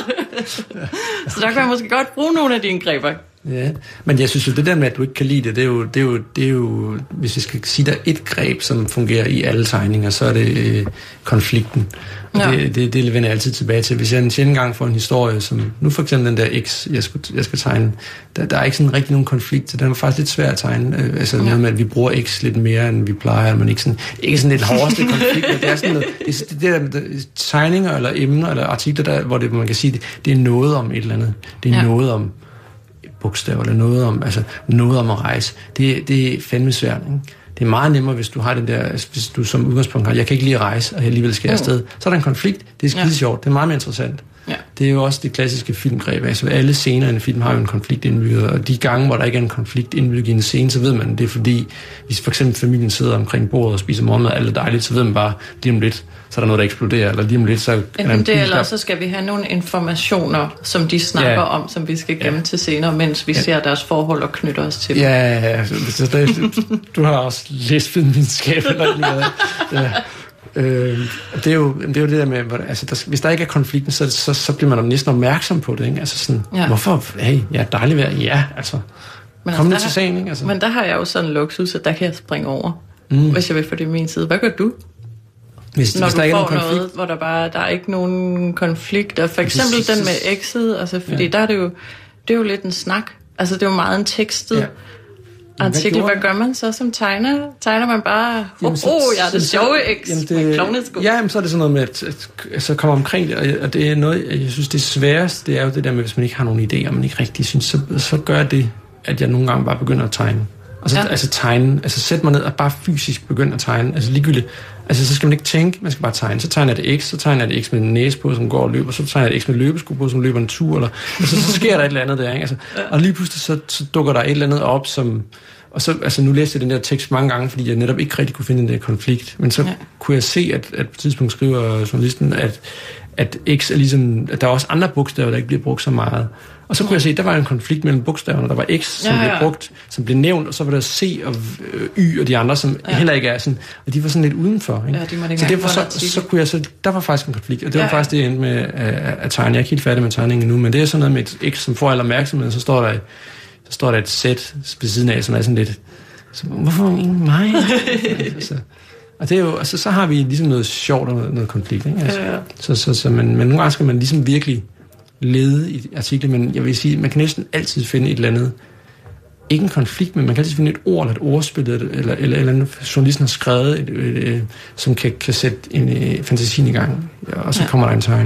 Ja. Så der kan jeg måske godt bruge nogle af dine greb. Ja, men jeg synes jo, det der med, at du ikke kan lide det, det er jo, det er jo, det er jo hvis jeg skal sige, der er et greb, som fungerer i alle tegninger, så er det øh, konflikten. Og ja. det, det, det vender jeg altid tilbage til. Hvis jeg en sjældent gang får en historie, som nu for eksempel den der X, jeg skal, jeg skal tegne, der, der er ikke sådan rigtig nogen konflikt, så den er faktisk lidt svær at tegne. Øh, altså ja. Noget med, at vi bruger X lidt mere, end vi plejer, men ikke sådan, ikke sådan lidt hårdeste konflikt, det er sådan noget, det, det der, der tegninger eller emner eller artikler, der, hvor det, man kan sige, det, det er noget om et eller andet. Det er ja. noget om bogstaver, eller noget om, altså noget om at rejse. Det, det er fandme svært, ikke? Det er meget nemmere, hvis du har den der, hvis du som udgangspunkt har, jeg kan ikke lide at rejse, og jeg alligevel skal afsted. Så er der en konflikt, det er skide ja. sjovt, det er meget mere interessant. Ja. Det er jo også det klassiske filmgreb, altså alle scener i en film har jo en konflikt indbygget, og de gange, hvor der ikke er en konflikt indbygget i en scene, så ved man, det er fordi, hvis for eksempel familien sidder omkring bordet og spiser morgenmad, alt er dejligt, så ved man bare, lige om lidt, så er der noget, der eksploderer, eller lige om lidt, så... Enten det, eller så skal vi have nogle informationer, som de snakker ja. om, som vi skal gemme ja. til senere, mens vi ja. ser deres forhold og knytter os til dem. Ja, ja, ja. Så det, du har også læst filmvidenskab, eller noget. Ja. Øh, det, er jo, det er jo det der med, altså, der, hvis der ikke er konflikten, så, så, så bliver man næsten opmærksom på det, ikke? Altså sådan, ja. hvorfor? Hey, ja, dejligt vejr. Ja, altså. Men kom altså, til sagen, ikke? Altså. Men der har jeg jo sådan en luksus, at der kan jeg springe over, mm. hvis jeg vil få det min side. Hvad gør du? Hvis, når hvis du der ikke får er nogen noget, hvor der bare der er ikke nogen konflikter. For eksempel den med X'et, altså, fordi ja. der er det jo, det er jo lidt en snak. Altså, det er jo meget en tekstet ja. artikel. Hvad, hvad gør man så som tegner? Tegner man bare, åh, oh, oh, jeg er det sjove X med klovnesko. Ja, men så er det sådan noget med, at, at, at så kommer omkring det, og det er noget, jeg synes, det sværeste, det er jo det der med, hvis man ikke har nogen idéer, og man ikke rigtig synes, så, så gør det, at jeg nogle gange bare begynder at tegne. Og så ja. altså tegne, altså sætte mig ned og bare fysisk begynde at tegne, altså ligegyldigt. Altså så skal man ikke tænke, man skal bare tegne. Så tegner jeg det X, så tegner jeg det X med en næse på, som går og løber, så tegner jeg det X med løbesko på, som løber en tur, eller, og så, så sker der et eller andet der, ikke? Altså, ja. Og lige pludselig så, så dukker der et eller andet op, som, og så, altså nu læste jeg den der tekst mange gange, fordi jeg netop ikke rigtig kunne finde den der konflikt, men så ja. kunne jeg se, at, at på et tidspunkt skriver journalisten, at, at X er ligesom, at der er også andre bogstaver, der ikke bliver brugt så meget. Og så kunne jeg se, at der var en konflikt mellem bogstaverne. Der var X, som ja, ja. blev brugt, som blev nævnt, og så var der C og Y og de andre, som ja. heller ikke er sådan. Og de var sådan lidt udenfor. Ikke? Ja, de så derfor så, så kunne jeg så, der var faktisk en konflikt, og det var ja, ja. faktisk det, jeg endte med at, at tegne. Jeg er ikke helt færdig med tegningen nu, men det er sådan noget med et X, som får al opmærksomhed, så står der, så står der et Z ved siden af, som er sådan lidt, så, hvorfor ingen mig? så, og det er jo, altså, så har vi ligesom noget sjovt og noget, noget konflikt. Ikke? Altså, ja, ja. Så, så, så, men, men nogle gange skal man ligesom virkelig lede i artikler, men jeg vil sige, man kan næsten altid finde et eller andet, ikke en konflikt, men man kan altid finde et ord, eller et ordspil, eller, eller, eller, eller andet, journalisten har skrevet, et, et, et, som kan, kan sætte en, en fantasien i gang, og så ja. kommer der en tegning.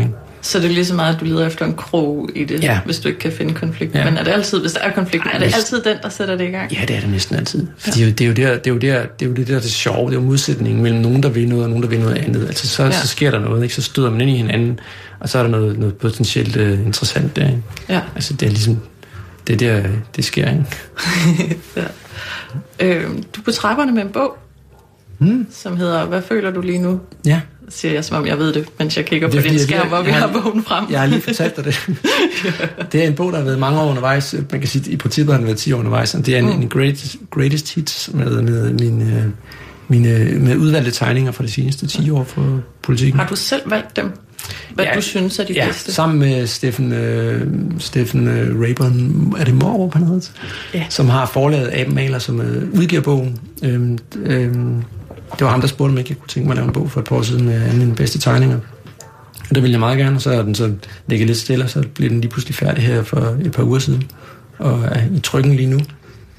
Så det er lige så meget, at du leder efter en krog i det, ja. Hvis du ikke kan finde konflikt. Ja. Men er det altid, hvis der er konflikt, er det altid den, der sætter det i gang? Ja, det er det næsten altid. Fordi ja. det, er jo der, det er jo der, det er jo det der, det sjove, det er jo modsætningen mellem nogen, der vil noget, og nogen, der vil noget andet. Altså så, ja. så sker der noget, ikke? Så støder man ind i hinanden, og så er der noget, noget potentielt uh, interessant der. Ikke? Ja. Altså det er ligesom, det er der, det sker, ikke? ja. øh, du er på trapperne med en bog, hmm. som hedder Hvad føler du lige nu? Ja. Siger jeg, som om jeg ved det, mens jeg kigger det på din skærm, hvor vi har bogen frem. Jeg har lige fortalt dig det. Det er en bog, der har været mange år undervejs. Man kan sige, i princippet har den været ti år undervejs. Det er en, mm. en greatest, greatest hits med, med, mine, mine, med udvalgte tegninger fra de seneste ti år for Politikken. Har du selv valgt dem? Hvad ja, du synes er de ja, bedste? Sammen med Steffen, øh, Steffen øh, Rayburn, er det Morup, han hedder? Ja. Som har forlaget Abenmaler, som øh, udgiver bogen. Øhm, øhm, Det var ham, der spurgte, om ikke jeg kunne tænke mig at lave en bog for et par år siden med mine bedste tegninger. Og det ville jeg meget gerne, og så er den så ligget lidt stille, og så blev den lige pludselig færdig her for et par uger siden. Og er i trykken lige nu.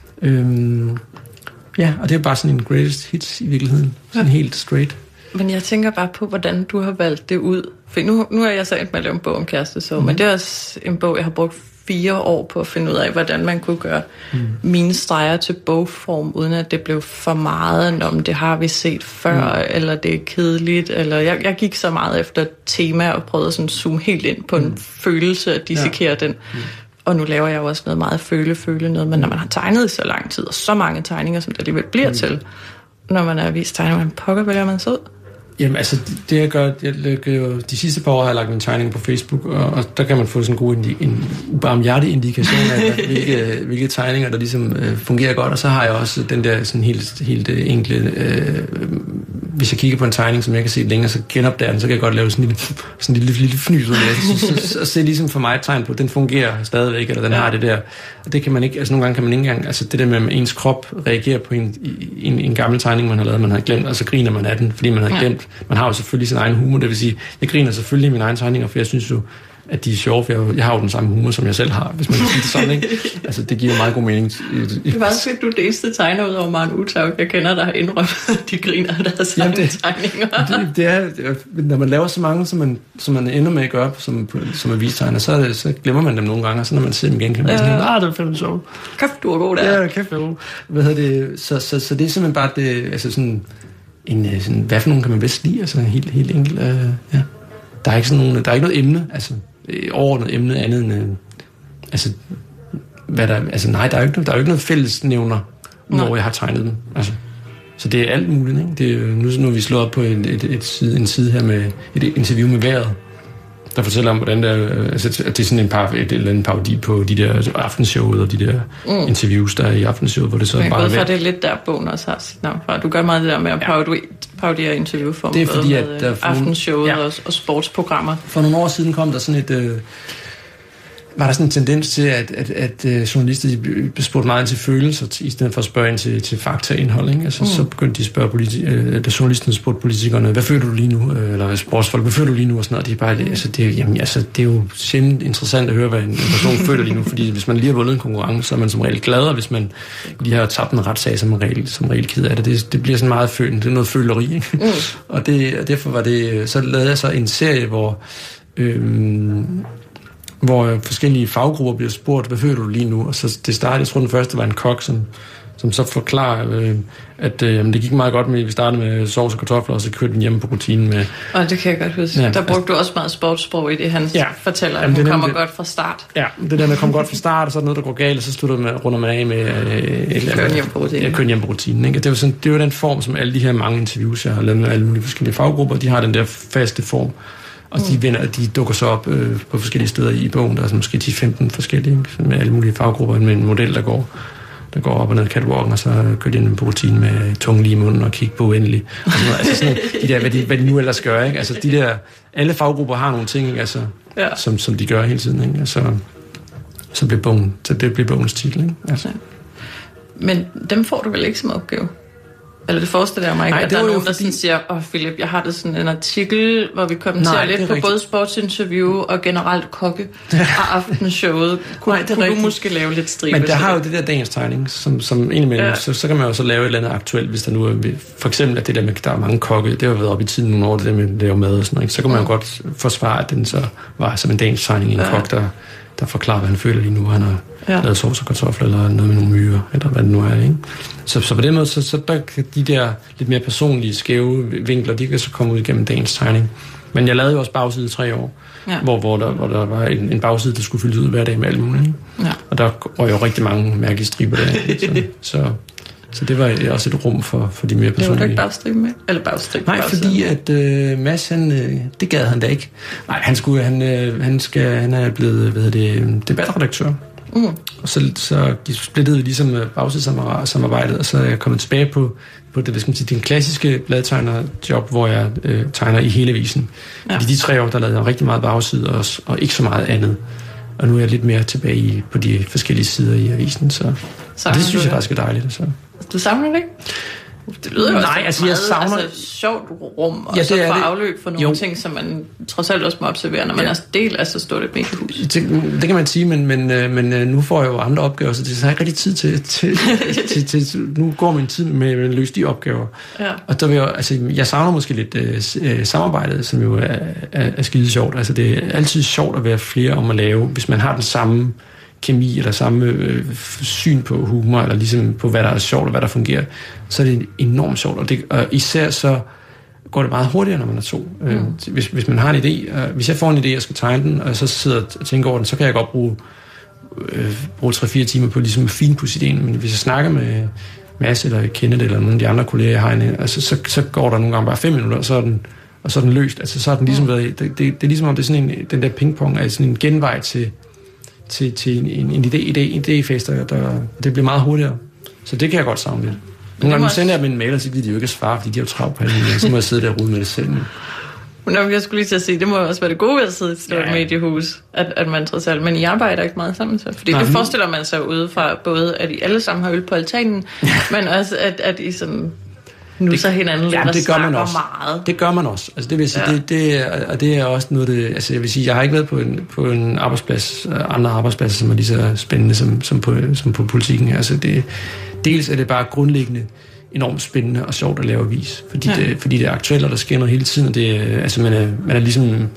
Øhm, ja, og det er bare sådan en greatest hits i virkeligheden. Sådan helt straight. Men jeg tænker bare på, hvordan du har valgt det ud. For nu, nu er jeg så endt med at lave en bog om kærestesorg, mm. men det er også en bog, jeg har brugt fire år på at finde ud af, hvordan man kunne gøre mm. mine streger til bogform, uden at det blev for meget, om det har vi set før, mm. eller det er kedeligt, eller jeg, jeg gik så meget efter tema og prøvede sådan at zoome helt ind på en mm. følelse og dissekere ja. den. Mm. Og nu laver jeg jo også noget meget føle-føle noget, men når man har tegnet i så lang tid, og så mange tegninger, som det alligevel bliver mm. til, når man er vist tegninger, man pokker, vælger man så ud. Jamen altså, det jeg gør, jeg lægger jo, de sidste par år har jeg lagt min tegning på Facebook, og, og der kan man få sådan en god indi- en ubarmhjertig indikation af, hvilke, hvilke tegninger, der ligesom øh, fungerer godt, og så har jeg også den der sådan helt, helt øh, enkle, øh, hvis jeg kigger på en tegning, som jeg kan se længere, så genopdager den, så kan jeg godt lave sådan en lille, sådan en lille, lille fnys ud af det, så, så, og se ligesom for mig et tegn på, at den fungerer stadigvæk, eller den ja. har det der, og det kan man ikke, altså nogle gange kan man ikke engang, altså det der med, at ens krop reagerer på en, en, en gammel tegning, man har lavet, man har glemt, og så griner man af den, fordi man har ja. glemt. Man har jo selvfølgelig sin egen humor, det vil sige, jeg griner selvfølgelig i mine egne tegninger, for jeg synes jo, at de er sjove, for jeg, jeg har jo den samme humor, som jeg selv har, hvis man kan sige det sådan, ikke? Altså, det giver meget god mening. Det var også, at du delste tegner ud over Maren Uthaug. Jeg kender, der har indrømmet, at de griner af deres egne det, tegninger. Det, det er, når man laver så mange, som man, som man ender med at gøre, som, som er vistegner, så, så glemmer man dem nogle gange, og så når man ser dem igen, kan man sige, ah, det er fandme sjovt. Kæft, du er god der. Ja, kæft, du er god. Hvad hedder det? Så, så, så det er simpelthen bare det, altså sådan, en, sådan, hvad for nogen kan man bedst lide? Altså helt, helt enkelt, øh, ja. Der er ikke sådan nogen, der er ikke noget emne, altså overordnet emne andet end, øh, altså, hvad der, altså nej, der er jo ikke, der er jo ikke noget fællesnævner, når jeg har tegnet dem, altså. Så det er alt muligt, ikke? Det er, nu, nu er vi slået op på et, et, et side, en side her med et interview med vejret, der fortæller om, hvordan der, altså, det er sådan en, par, et, eller en parodi på de der altså, aftenshowet og de der mm. interviews, der er i aftenshowet, hvor det så men bare er for det er lidt der, bogen også har sit navn fra. Du gør meget det der med at parodiere, parodiere interviewform. Det er fordi, at der aftenshowet ja. og, og sportsprogrammer. For nogle år siden kom der sådan et... Øh, var der sådan en tendens til, at, at, at, at journalister de blev spurgt meget ind til følelser, i stedet for at spørge ind til, til faktaindhold. Ikke? Altså, mm. Så begyndte de at spørge, politi- øh, da journalisterne spurgte politikerne, hvad føler du lige nu? Eller sportsfolk, hvad føler du lige nu? Og sådan noget. De er bare, mm. altså, det, er, jamen, altså, det er jo sjældent interessant at høre, hvad en, en person føler lige nu, fordi hvis man lige har vundet en konkurrence, så er man som regel glad, og hvis man lige har tabt en retssag, som regel, som regel ked af det. det. Det bliver sådan meget følende, det er noget føleri. Ikke? Mm. og, det, og derfor var det, så lavede jeg så en serie, hvor... Øhm, hvor forskellige faggrupper bliver spurgt, hvad føler du lige nu? Og så det startede, jeg tror den første var en kok, som, som så forklarer, øh, at øh, det gik meget godt med, vi startede med sovs og kartofler, og så kørte den hjemme på rutinen med... Og det kan jeg godt huske. Ja, der brugte altså, du også meget sportssprog i det, han ja, fortæller, at hun kommer det, godt fra start. Ja, det der med at komme godt fra start, og så er der noget, der går galt, og så slutter man, runder man af med... Øh, køren hjem på rutinen. Ja, køren hjem på rutinen. Ikke? Det er jo sådan, det er jo den form, som alle de her mange interviews, jeg har lavet med alle mulige forskellige faggrupper, de har den der faste form. Og de, vender, de dukker så op øh, på forskellige steder i bogen. Der er måske ti til femten forskellige, med alle mulige faggrupper, med en model, der går, der går op og ned ad catwalken, og så kører de ind på rutinen med tungen lige i munden og kigge på uendelig. Og sådan noget. Altså sådan, de der, hvad, de, hvad de nu ellers gør, ikke? Altså de der, alle faggrupper har nogle ting, ikke? Altså, ja. som, som de gør hele tiden, ikke? Altså, så bliver bogen, så det bliver bogens titel, ikke? Altså. Men dem får du vel ikke som opgave? Eller det forestiller jeg mig ikke, Nej, at der er nogen, fordi... der sådan siger, åh oh, Philip, jeg har det sådan en artikel, hvor vi kommenterer Nej, lidt på rigtigt. Både sportsinterview og generelt kokke og aftenshowet. Kunne, Nej, kunne du måske lave lidt stribe? Men der har jo det der dagens tegning, som, som indimellem, ja. så, så kan man jo så lave et eller andet aktuelt, hvis der nu er, for eksempel at det der med, der er mange kokke, det har været op i tiden nogle år, det der med at lave mad og sådan noget, så kan man jo godt forsvare, at den så var som en dagens tegning, en ja. kok, der, der forklarer, hvad han føler lige nu, han har ja. lavet sovs og kartofler, eller noget med nogle myrer, eller hvad det nu er, ikke? Så, så på den måde, så, så der kan de der lidt mere personlige, skæve vinkler, de kan så komme ud igennem dagens tegning. Men jeg lavede jo også bagside i tre år, ja. hvor, hvor, der, hvor der var en, en bagside, der skulle fyldes ud hver dag med alt muligt. Ja. Og der var jo rigtig mange mærkelige striber der. så, så, så det var også et rum for, for de mere personlige. Laver du ikke bagstribe med? Eller bagstribe? Nej, fordi at øh, Mads, han, øh, det gad han da ikke. Nej, han, skulle, han, øh, han, skal, han er blevet hvad det, debatredaktør. Mm. Og så, så de splittede vi ligesom bagsidesamarbejdet, og så er jeg kommet tilbage på, på det, hvad skal man sige, den klassiske bladtegnerjob, hvor jeg øh, tegner i hele avisen. Ja. I de tre år, der lavede jeg rigtig meget bagside og, og ikke så meget andet. Og nu er jeg lidt mere tilbage i, på de forskellige sider i avisen, så, så det synes jeg faktisk er dejligt. Så. Du savner det ikke? Det lyder jo Nej, altså, jeg savner... altså, sjovt rum, og ja, så få afløb for nogle jo. ting, som man trods alt også må observere, når man ja. er del af så stort et mediehus. Det, det kan man sige, men, men, men nu får jeg jo andre opgaver, så det er ikke rigtig tid til, til, til, til, til... Nu går min tid med at løse de opgaver. Ja. Og der vil jeg, altså, jeg savner måske lidt uh, samarbejdet, som jo er, er, er skide sjovt. Altså, det er altid sjovt at være flere om at lave, hvis man har den samme kemi eller samme øh, syn på humor, eller ligesom på, hvad der er sjovt og hvad der fungerer, så er det enormt sjovt. Og, det, og især så går det meget hurtigere, når man er to. Mm. Øh, hvis, hvis man har en idé, øh, hvis jeg får en idé, og skal tegne den, og så sidder og tænker over den, så kan jeg godt bruge, øh, bruge tre fire timer på ligesom at finpudse idéen. Men hvis jeg snakker med Mads eller Kenneth eller nogle af de andre kolleger, jeg har en, altså, så, så går der nogle gange bare fem minutter, og så er den, og så er den løst. Altså, så er den ligesom mm. været, det, det, det er ligesom om det er sådan en, den der pingpong er sådan en genvej til til, til en, en, en idé, idé, en idéfest, der, der, det bliver meget hurtigere. Så det kan jeg godt savne lidt. Nogle gange sender jeg dem en mail, og så gider de jo ikke at svare, fordi de har jo travlt på alt muligt. Så må jeg sidde der og rode med det selv. Men jeg skulle lige til at sige, det må også være det gode ved at sidde i et stort ja. mediehus, at, at man trods alt, men I arbejder ikke meget sammen så. Fordi Nej, det forestiller man sig udefra, både at I alle sammen har øl på altanen, men også at, at I sådan... Nu det, så hinanden ja, lidt det gør man også. Meget. Det gør man også. Altså det vil sige, ja. det, det er, og det er også noget det. Altså jeg vil sige, jeg har ikke været på en på en arbejdsplads, andre arbejdspladser, som er lige så spændende som som på som på politikken. Altså det, dels er det bare grundlæggende enormt spændende og sjovt at lave avis, fordi ja. det fordi det er aktuelt, og der sker noget hele tiden. Og det altså man er man er ligesom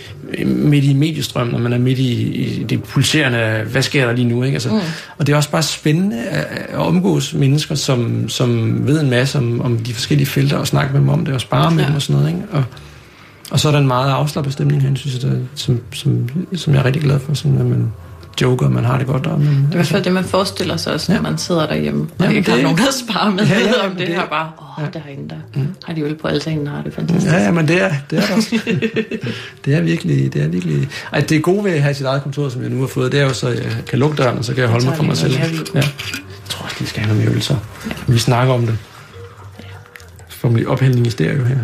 midt i mediestrømmen, og man er midt i, i det pulserende, hvad sker der lige nu, ikke? Altså, mm. Og det er også bare spændende at, at omgås mennesker, som, som ved en masse om, om de forskellige felter, og snakke med dem om det, og spare med ja. dem og sådan noget, ikke? Og, og så er der en meget afslappet stemning herinde, synes jeg, der, som, som, som jeg er rigtig glad for, sådan at man joker, man har det godt. Og man, det er i hvert fald det, man forestiller sig også, når ja. man sidder derhjemme, og ja, ikke har nogen, der sparer med ja, ja, om det, det her bare, åh, oh, ja. derinde, der mm. har de øl på altanen, har det fantastisk. Ja, ja, men det er det er det også. det er virkelig, det er virkelig... Ej, det gode ved at have sit eget kontor, som jeg nu har fået, det er jo så, at jeg kan lukke døren, og så kan jeg holde mig for mig selv. Ja. Jeg tror også, de skal have noget mere øl, så. Ja. Vi snakker om det. Får man lige ophældning i stereo her.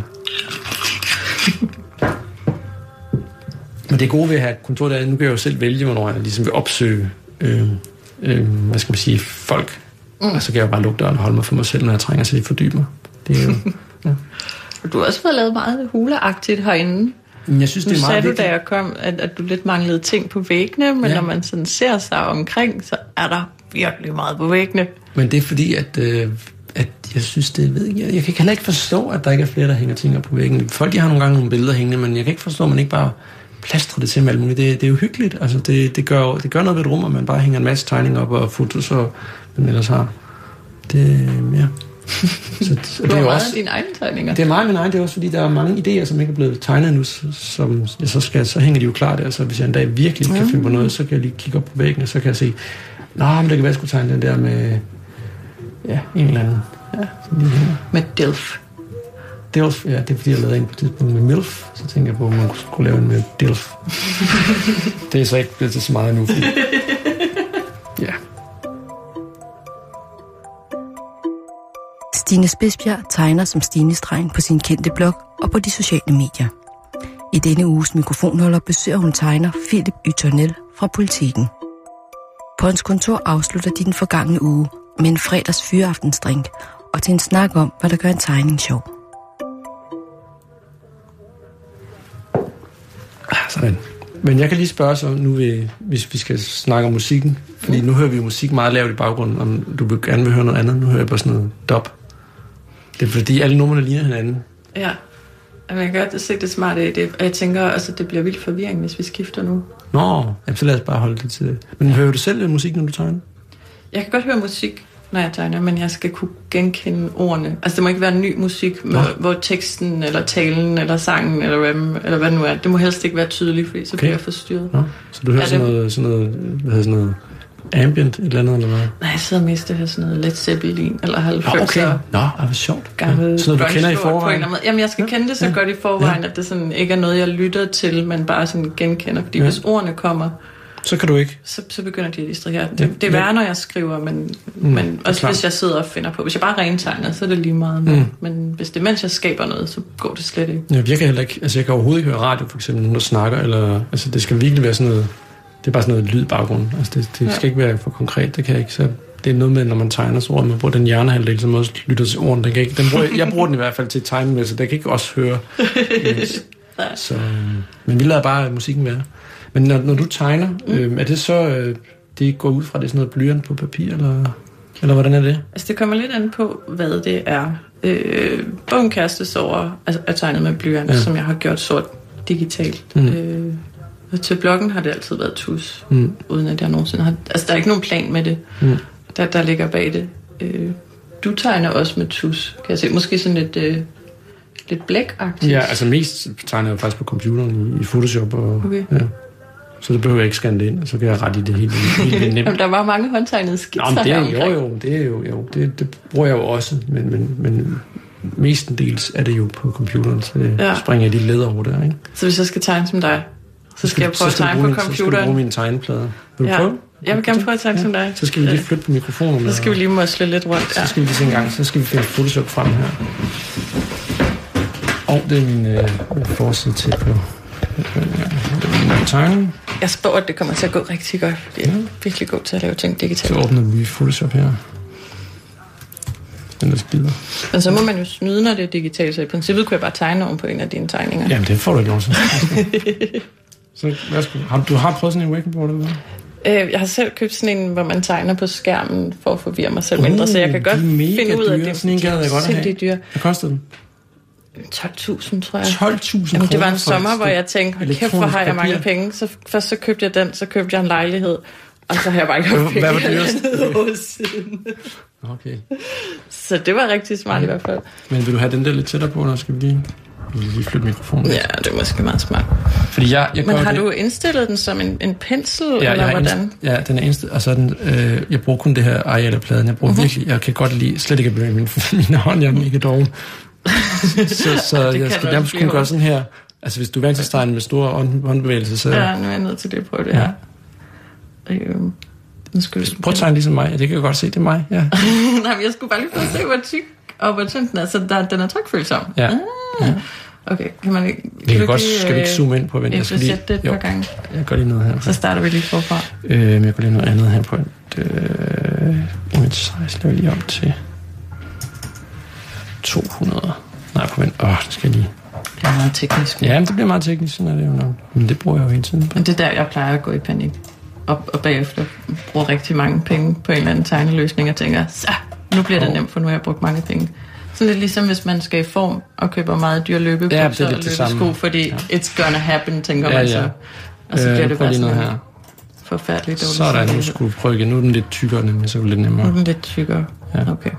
Men det gode ved at have kontoret er, nu kan jeg jo selv vælge, hvornår jeg ligesom vil opsøge øh, øh, hvad skal man sige, folk. Mm. Og så kan jeg jo bare lukke døren og holde mig for mig selv, når jeg trænger til at fordybe mig. Det er jo... ja. Du har også fået lavet meget huleagtigt herinde. Jeg synes, det er nu meget sagde vigtigt. Du, da jeg kom, at, at du lidt manglede ting på væggene, men ja. når man sådan ser sig omkring, så er der virkelig meget på væggene. Men det er fordi, at... Øh, at jeg synes, det ved jeg. Jeg kan heller ikke forstå, at der ikke er flere, der hænger ting op på væggen. Folk, de har nogle gange nogle billeder hængende, men jeg kan ikke forstå, at man ikke bare plastrer det til med alt muligt. Det, det er jo hyggeligt. Altså, det, det, gør, det gør noget ved et rum, at man bare hænger en masse tegninger op og fotos, og hvad man ellers har. Det, ja. Så, så det er jo også dine egne tegninger. Det er meget mine egne. Det er også, fordi der er mange idéer, som ikke er blevet tegnet nu, som jeg så skal, så hænger de jo klar der. Så hvis jeg en dag virkelig kan finde på noget, så kan jeg lige kigge op på væggen, og så kan jeg se, nå, men det kan være, jeg skulle tegne den der med, ja, en eller anden. Ja, med Dilf. Dilf, ja, det er fordi, jeg lavede en på et tidspunkt med Milf, så tænker jeg på, at man skulle lave en med Dilf. Det er så ikke blevet til så meget nu. Fordi... ja. Stine Spidsbjerg tegner som Stine Stregen på sin kendte blog og på de sociale medier. I denne uges mikrofonholder besøger hun tegner Philip Ytternel fra Politiken. På hans kontor afslutter de den forgangne uge med en fredags fyraftensdrink og til en snak om, hvad der gør en tegning sjov. Sådan. Men jeg kan lige spørge så nu, hvis vi skal snakke om musikken, fordi nu hører vi jo musik meget lavt i baggrunden, om du vil gerne vil høre noget andet. Nu hører jeg bare sådan noget dub. Det er fordi alle numrene ligner hinanden. Ja, jeg kan godt se det smarte i det, og jeg tænker også, at det bliver vildt forvirring, hvis vi skifter nu. Nå, jamen, så lad os bare holde det til det. Men ja. Hører du selv musik, når du tegner? Jeg kan godt høre musik, når jeg tegner, men jeg skal kunne genkende ordene. Altså det må ikke være ny musik, med, hvor teksten, eller talen, eller sangen, eller rappen, eller hvad det nu er. Det må helst ikke være tydeligt, fordi så okay. bliver jeg forstyrret. Nå, så du hører sådan, det... noget, sådan noget, hvad hedder sådan noget, ambient, et eller andet, eller hvad? Nej, jeg sidder mest til at høre sådan noget Led Zeppelin, eller halvfemser. Okay, nå, det var sjovt. Gammel, sådan noget, du kender i forvejen? Jamen, jeg skal ja. kende det så ja. godt i forvejen, ja. at det sådan ikke er noget, jeg lytter til, men bare sådan genkender. Fordi ja. hvis ordene kommer... Så kan du ikke. Så, så begynder de at distrahere. Det, det er værre, når jeg skriver, men, mm, men også hvis jeg sidder og finder på. Hvis jeg bare rentegner, så er det lige meget. Men, mm. men hvis det er, mens jeg skaber noget, så går det slet ikke. Ja, jeg kan heller ikke, altså jeg kan overhovedet ikke høre radio, for eksempel, når du snakker, eller, altså det skal virkelig være sådan noget, det er bare sådan noget lyd baggrund. Altså det, det ja. skal ikke være for konkret, det kan jeg ikke. Så det er noget med, når man tegner så ord, man bruger den hjernehalvdel, som også lytter til ordene. Den kan ikke, den bruger, jeg bruger den i hvert fald til at tegne med, så den kan ikke også høre. Så, men vi lader bare musikken være. Men når, når du tegner, mm. øh, er det så, øh, det går ud fra, det er sådan noget blyant på papir, eller, eller hvordan er det? Altså det kommer lidt an på, hvad det er. Øh, Bogen Kærestes over er tegnet med blyant, ja. som jeg har gjort sort digitalt. Mm. Øh, og til bloggen har det altid været tus, mm. uden at jeg nogensinde har... Altså der er ikke nogen plan med det, mm. der, der ligger bag det. Øh, du tegner også med tus, kan jeg se. Måske sådan lidt... Øh, lidt blækagtigt. Ja, altså mest tegner jeg faktisk på computeren i, i Photoshop. Og, okay. Ja. Så det behøver jeg ikke scanne det ind, og så kan jeg rette i det helt, helt nemt. Jamen, der var mange håndtegnede skitser. Nå, det er jo, jo, det er jo, jo det, det bruger jeg jo også, men, men, men mestendels er det jo på computeren, så det ja. springer jeg de leder over der, ikke? Så hvis jeg skal tegne som dig, så skal, skal jeg prøve at tegne på min, computeren? Så skal du bruge mine tegneplader. Vil du ja. prøve? Jeg vil gerne prøve at tegne ja. som dig. Så skal vi lige flytte på mikrofonen. Så skal vi lige mosle lidt rundt. Ja. Så skal vi lige se en gang, så skal vi finde Photoshop frem her. Og det er min, øh, min forside til på øh, tegning. Jeg spår, at det kommer til at gå rigtig godt, fordi jeg er virkelig god til at lave ting digitalt. Så åbner vi Photoshop her. Den der spider. Men så må man jo snyde, når det er digitalt, så i princippet kunne jeg bare tegne oven på en af dine tegninger. Jamen, det får du ikke lov til. Så værsgo. Har du har prøvet sådan en wakeboard eller hvad? Øh, jeg har selv købt sådan en, hvor man tegner på skærmen for at forvirre mig selv mindre, uh, så jeg kan godt finde ud af det. Sådan en gad jeg godt have. Dyr. Hvad kostede den? tolv tusind, tror jeg. tolv tusind Jamen, det var en sommer, hvor jeg tænkte, hold kæft, hvor har jeg mange penge. Så først så købte jeg den, så købte jeg en lejlighed, og så har jeg bare ikke haft penge. Hvad var det siden? Okay. Så det var rigtig smart i hvert fald. Men vil du have den der lidt tættere på, når skal vi lige, lige flytte mikrofonen? Ja, det er måske meget smart. Fordi jeg, jeg Men har det. du indstillet den som en, en pensel, ja, eller hvordan? Indst- ja, den er indstillet, og så den, øh, jeg bruger kun det her Arial-pladen. Jeg bruger uh-huh. virkelig, jeg kan godt lide, slet ikke at bevæge min, min hånd, jeg er mega doven. så så jeg skal nærmest kunne gøre sådan her. Altså hvis du er vant til at tegne med store håndbevægelser, så... Ja, nu er jeg nødt til det at prøve det her. Ja. Øhm, nu skal vi... Prøv at tegne ligesom mig. Ja, det kan jeg godt se, det er mig. Ja. Nej, men jeg skulle bare lige prøve at se, hvor tyk og hvor tynd den er. Så der, den er trykfølsom. Ja. Ah. ja. Okay, kan man ikke... Kan kan godt, lige, skal vi ikke zoome ind på, vent? Jeg skal lige... det et par gange. Jeg gør lige noget her. Så starter vi lige forfra. Øh, jeg gør lige noget andet her på et... Øh, image size laver lige op til... to hundrede. Nej, på vent. Åh, det skal jeg lige... Det bliver meget teknisk. Ja, men det bliver meget teknisk, sådan er det jo nok. Men det bruger jeg jo hele tiden. Men det er der, jeg plejer at gå i panik. Og, og bagefter bruger rigtig mange penge på en eller anden tegneløsning og tænker, så, nu bliver det oh. nemt, for nu har jeg brugt mange penge. Sådan lidt ligesom, hvis man skal i form og køber meget dyr løbebukser ja, og løbesko, fordi ja. it's gonna happen, tænker ja, man så. Ja. Og så bliver øh, det bare sådan her. Forfærdeligt dårligt. Så er der, nu skulle prøve igen. Nu er den lidt tykkere, men så er det lidt nemmere. Nu er den lidt tykkere. Ja. Okay.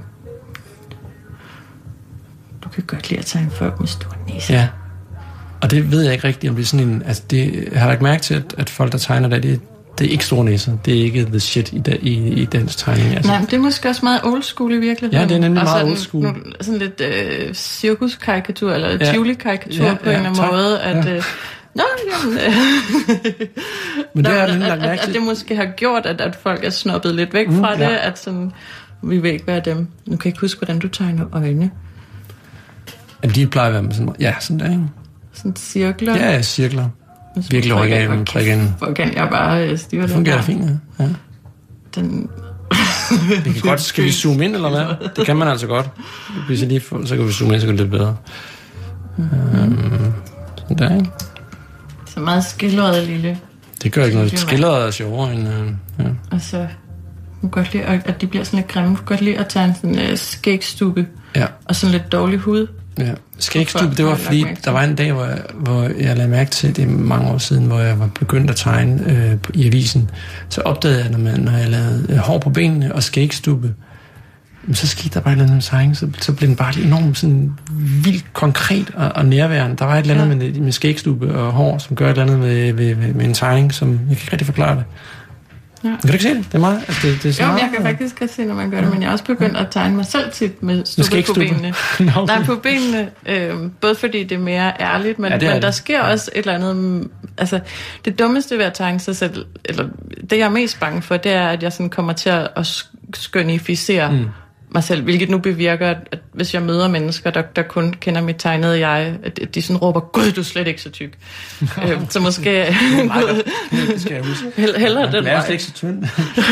Du kan godt lide at tegne folk med store næser. Ja. Og det ved jeg ikke rigtigt, om det er sådan en... Altså, det, jeg har ikke mærket til, at, at folk, der tegner der, det, det er ikke store næser. Det er ikke the shit i, da, i, i dansk tegning. Altså. Nej, men det er måske også meget old school i virkeligheden. Ja, det er nemlig meget sådan, old school. Nu, sådan lidt øh, cirkuskarikatur, eller ja. Tivoli-karikatur ja, på ja, en eller anden måde, at... Ja. Øh, Nå, jamen, øh. Men det Nå, er at, at, at, at, at det måske har gjort, at, at folk er snobbet lidt væk fra mm, det, ja. At sådan, vi vil ikke være dem. Nu kan jeg ikke huske, hvordan du tegner øjne. Jamen, de plejer at være med sådan, ja, sådan der, ikke? Sådan cirkler? Ja, ja, cirkler. Virkelig original, men prikken. Hvor kan jeg bare styre det? Det fungerer fint, ja. Den... Vi kan godt, skal vi zoome ind, eller hvad? Det kan man altså godt. Hvis jeg lige får, så kan vi zoome ind, så kan det blive bedre. Mm-hmm. Øhm, sådan der, ikke? Så meget skildret lille. Det gør ikke noget. Skildret er sjovere end... Øh, ja. Og så... Jeg kan godt lide, at de bliver sådan lidt grimme. Jeg kan godt lide at tage en sådan uh, skægstube. Ja. Og sådan lidt dårlig hud. Ja. Skægstube, det var fordi, der var en dag, hvor jeg, hvor jeg lagde mærke til, det er mange år siden, hvor jeg var begyndt at tegne øh, i avisen. Så opdagede jeg, når, man, når jeg lavede øh, hår på benene og skægstube, så skete der bare et eller andet tegning, så, så blev den bare enormt sådan vildt konkret og, og nærværende. Der var et eller andet ja. med, med skægstube og hår, som gør et eller andet med, med, med, med en tegning, som jeg kan ikke rigtig forklare det. Ja. Kan du ikke se det? Det er meget... Altså det, det er så jo, meget, jeg kan faktisk godt se, når man gør det, men jeg er også begyndt at tegne mig selv tit med stube på benene. no. Nej, på benene, øh, både fordi det er mere ærligt, men, ja, men der det. sker også et eller andet... Altså, det dummeste ved at tegne sig selv, eller det jeg er mest bange for, det er, at jeg sådan kommer til at skønificere mm. mig selv, hvilket nu bevirker, at hvis jeg møder mennesker, der, der kun kender mit tegnede jeg, at de sådan råber, gud, du er slet ikke så tyk. øh, så måske... det skal jeg huske. Hellere den vej. Jeg er slet ikke så tynd.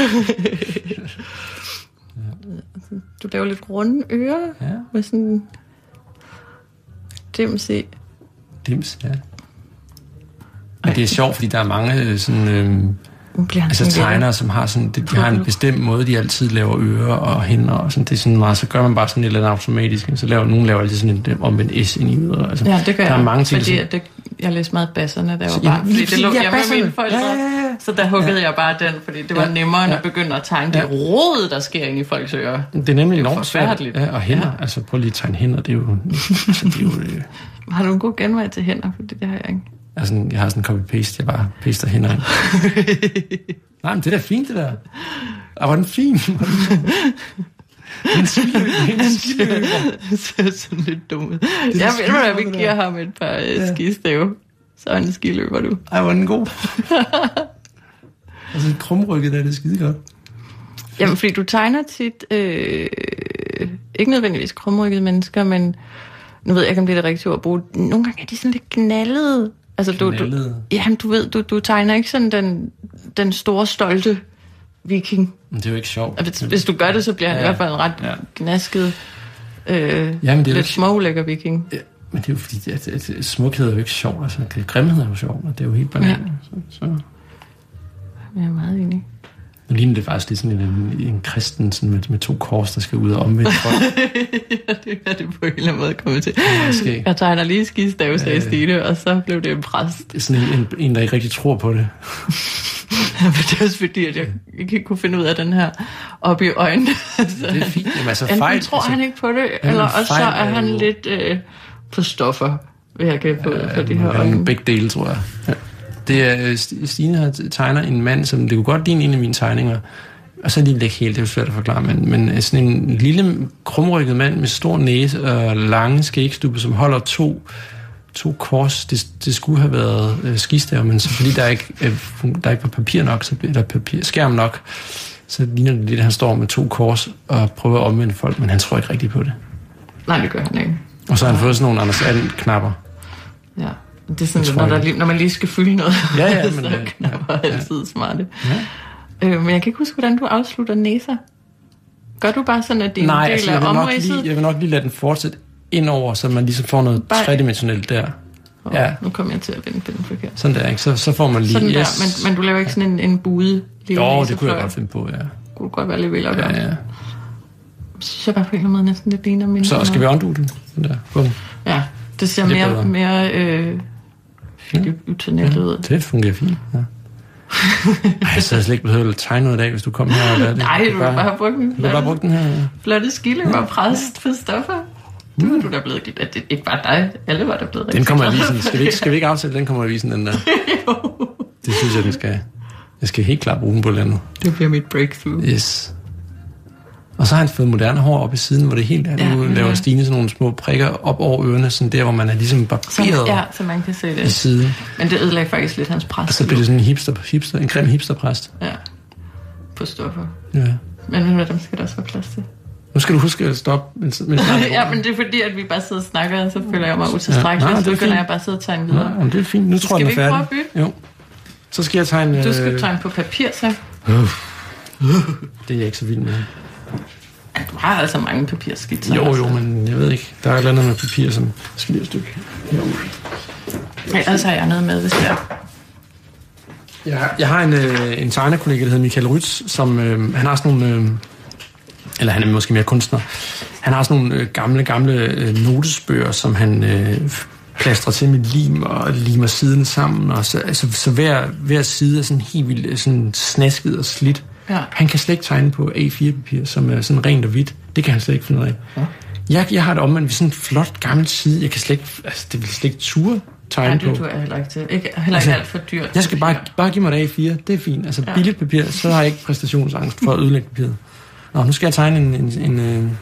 Du laver lidt runde ører, ja. Med sådan... Dims i. Dims, ja. Men det er sjovt, fordi der er mange sådan... Øhm, altså tegnere, som har sådan, de, de har en bestemt måde, de altid laver ører og hænder og sådan, det er sådan meget, så gør man bare sådan et eller andet automatisk, så laver nogen laver altid sådan en omvendt S ind i øret. Altså, ja, det gør der jeg, er mange ting, fordi sådan, det, jeg læste meget basserne, der var bare, fordi det lå hjemme med mine forældre, ja, ja, ja. Så der huggede ja. jeg bare den, fordi det var ja, nemmere, end ja. at begynde at tegne ja. det rod, der sker inde i folks ører. Det er nemlig enormt svært, ja, og hænder, ja. altså prøv lige at tegne hænder, det er jo... altså, det er jo øh... Har du en god genvej til hænder, fordi det har jeg ikke. Altså, jeg har sådan en copy-paste, jeg bare paster hænder ind. Nej, men det er da fint, det der. Og var den fin? Det er en skiløber. Det ser sådan lidt dumt ud. Jeg ved, at vi giver ham et par ja. skistave. Så er han en skiløber, du. Ej, var den god. Altså, krumrykket er det skide godt. Jamen, fordi du tegner tit, øh, ikke nødvendigvis krumrykkede mennesker, men nu ved jeg ikke, om det er det rigtige ord at bruge. Nogle gange er de sådan lidt knaldede. Altså, du, du, jamen, du ved, du, du tegner ikke sådan den, den store, stolte viking. Men det er jo ikke sjovt. Hvis, hvis du gør det, så bliver han ja, i hvert fald en ret ja. gnasket, øh, jamen, lidt småulækker viking. Ja, men det er jo fordi, at, at, at smukhed er jo ikke sjovt. Altså, grimhed er jo sjovt, og det er jo helt banalt. Ja. Så, så. Jeg er meget enig. Nu ligner det faktisk lidt sådan en, en kristen sådan med, med to kors, der skal ud og omvendt folk. Ja, det er det på en eller anden måde kommet til. Ja, jeg tegner lige skidstave, sagde øh, Stine, og så blev det en præst. Sådan en, en, en, der ikke rigtig tror på det. Ja, men det er også fordi, at jeg ikke kunne finde ud af den her op i øjnene. Altså, det er fint. Jamen, altså, enten fejl, tror altså, han ikke på det, eller også så er han jo lidt øh, på stoffer, vil jeg gætte på, for de her øjne. Begge dele, tror jeg. Ja. Det er, Stine tegner en mand, som det kunne godt ligne en af mine tegninger, og så lige lægge helt, det er jo svært at forklare, men, men sådan en lille krumrykket mand med stor næse og lange skægstube, som holder to, to kors. Det, det skulle have været øh, skistaver, men så fordi der ikke, øh, der ikke var papir nok, så, eller papir, skærm nok, så ligner det lidt, at han står med to kors og prøver at omvende folk, men han tror ikke rigtigt på det. Nej, det gør han ikke. Og så har han fået sådan nogle Anders And-knapper. Ja. Det er sådan, når, der, når man lige skal fylde noget, ja, ja, men, så ja, knapper ja, altid smarte. Ja. Øh, men jeg kan ikke huske, hvordan du afslutter næser. Gør du bare sådan, at det er Nej, en del altså, af omridset? Nej, jeg vil nok lige lade den fortsætte indover, så man ligesom får noget bare tredimensionelt der. Oh, ja. Nu kommer jeg til at vende den forkert. Sådan der, ikke? Så, så får man lige... Sådan der, yes. men, men du laver ikke sådan en, en bude lille Jo, det kunne jeg godt finde på, ja. Kunne du godt være lidt vælger. Ja, ja. Så jeg bare på en eller anden måde næsten lidt ligner min... Så skal vi undo den? Sådan der. Bum. Ja, det ser det mere... mere øh, Philip Uternel ud. Ja, det fungerer fint, ja. Ej, jeg så havde slet ikke behøvet at tegne noget i dag, hvis du kom her og lærte det. Nej, du har bare brugt den. Du har bare brugt den her. Ja. Flotte skille var præst for stoffer. Det var mm. du der blevet givet. Det er ikke bare dig. Alle var der blevet rigtig. Den kommer jeg visen. Skal vi ikke, skal vi ikke afsætte, den kommer jeg visen, den der? Jo. Det synes jeg, den skal. Jeg skal helt klart bruge den på landet. Det bliver mit breakthrough. Yes. Og så har han fået moderne hår op i siden, hvor det helt er. Ja, nu laver ja. Stine sådan nogle små prikker op over ørerne, sådan der, hvor man er ligesom barberet. Ja, så man kan se det. I siden. Men det ødelagde faktisk lidt hans præst. Og så bliver det sådan en hipster, hipster, en grim hipsterpræst. Ja, på stoffer. Ja. Men hvad dem skal der også være plads til? Nu skal du huske at stoppe. Mens, mens ja, men det er fordi, at vi bare sidder og snakker, og så føler jeg mig utilstrækkelig. Ja, så begynder jeg bare at sidde og tegne videre. Ja, det er fint. Nu tror jeg, den er færdig. Skal vi ikke prøve at bytte? Jo. Så skal jeg tegne... Du skal tegne på papir, så. Uh. Det er jeg ikke så vild med. Ja, du har altså mange papirskitser. Jo, altså. jo, men jeg ved ikke. Der er et eller andet med papir, som skal lige et stykke herovre. Ellers har jeg noget med, hvis det er. Jeg, jeg har en, øh, en tegnerkollega, der hedder Michael Rytz, som øh, han har sådan nogle, øh, eller han er måske mere kunstner, han har sådan nogle øh, gamle, gamle øh, notesbøger, som han øh, plastrer til med lim og limer siden sammen, og så, altså, så hver, hver side er sådan helt vildt sådan snasket og slidt. Ja. Han kan slet ikke tegne på A fire papir, som er sådan rent og hvidt. Det kan han slet ikke finde ud af. Ja. Jeg, jeg har det om, at sådan en flot gammel side, jeg kan slet ikke, altså det vil slet ikke ture tegne på. Nej, det tror jeg heller ikke til. Ikke, heller ikke altså, alt for dyrt. Jeg skal bare, bare give mig et A fire, det er fint. Altså ja. Billigt papir, så har jeg ikke præstationsangst for at ødelægge papiret. Nå, nu skal jeg tegne en... en, en, en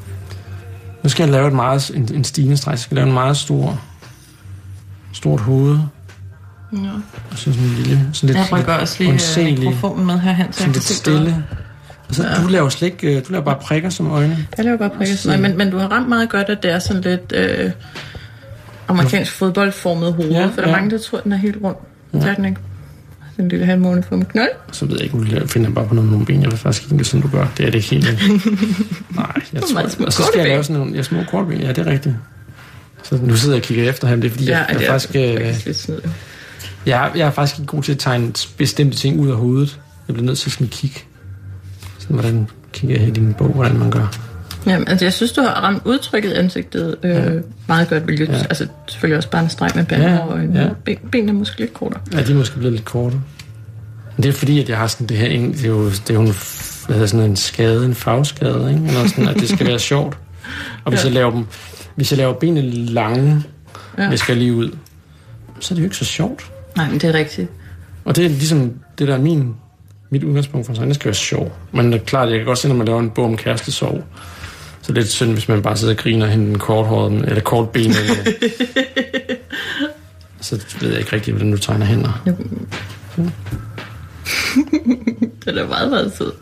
nu skal jeg lave et meget, en, en stigende streg. Jeg skal lave en meget stor, stort hoved. Ja. Og så sådan en lille... Sådan lidt, jeg rykker også lige mikrofonen med herhen, så jeg kan lidt stille. Og så, ja. du laver slet ikke... Du laver bare prikker som øjne. Jeg laver bare prikker som øjne, men, men du har ramt meget godt, at det er sådan lidt... Øh, amerikansk fodboldformet hoved, ja, for der er ja. mange, der tror, den er helt rund. Ja. Det er den ikke. Den lille halvmåne for med knold. Så ved jeg ikke, jeg finder bare på noget med nogle ben. Jeg ved faktisk ikke, sådan du gør. Det er det ikke helt. Nej, jeg tror... Små, og så skal jeg lave sådan nogle ja, små kortben. Ja, det er rigtigt. Så nu sidder jeg og kigger efter ham. Det er fordi, ja, jeg, jeg, det er faktisk... faktisk lidt snyd. Jeg, jeg er faktisk ikke god til at tegne bestemte ting ud af hovedet. Jeg bliver nødt til at sådan kigge. Sådan, hvordan kigger jeg i din bog, hvordan man gør. Jamen, altså, jeg synes, du har ramt udtrykket i ansigtet øh, ja. meget godt, hvilket ja. altså selvfølgelig også bare en streg med banden over øjnene. Ja. Ben, benene er måske lidt kortere. Ja, de er måske blevet lidt kortere. Men det er fordi, at jeg har sådan det her, det er jo, det er jo en, hvad hedder sådan en skade, en fagskade, ikke? Eller sådan, at det skal være sjovt. Og hvis ja. jeg laver dem, hvis jeg laver benene lange, ja. jeg skal lige ud, så er det jo ikke så sjovt. Nej, men det er rigtigt. Og det er ligesom, det der er min, mit udgangspunkt for sådan, det skal være sjov. Men det er klart, jeg kan godt se, når man laver en bog om kærestesorg, så det er lidt synd, hvis man bare sidder og griner hen en korthåret, eller kortbenet. Så ved jeg ikke rigtig, hvordan du tegner hænder. Ja. Det er meget, meget sød.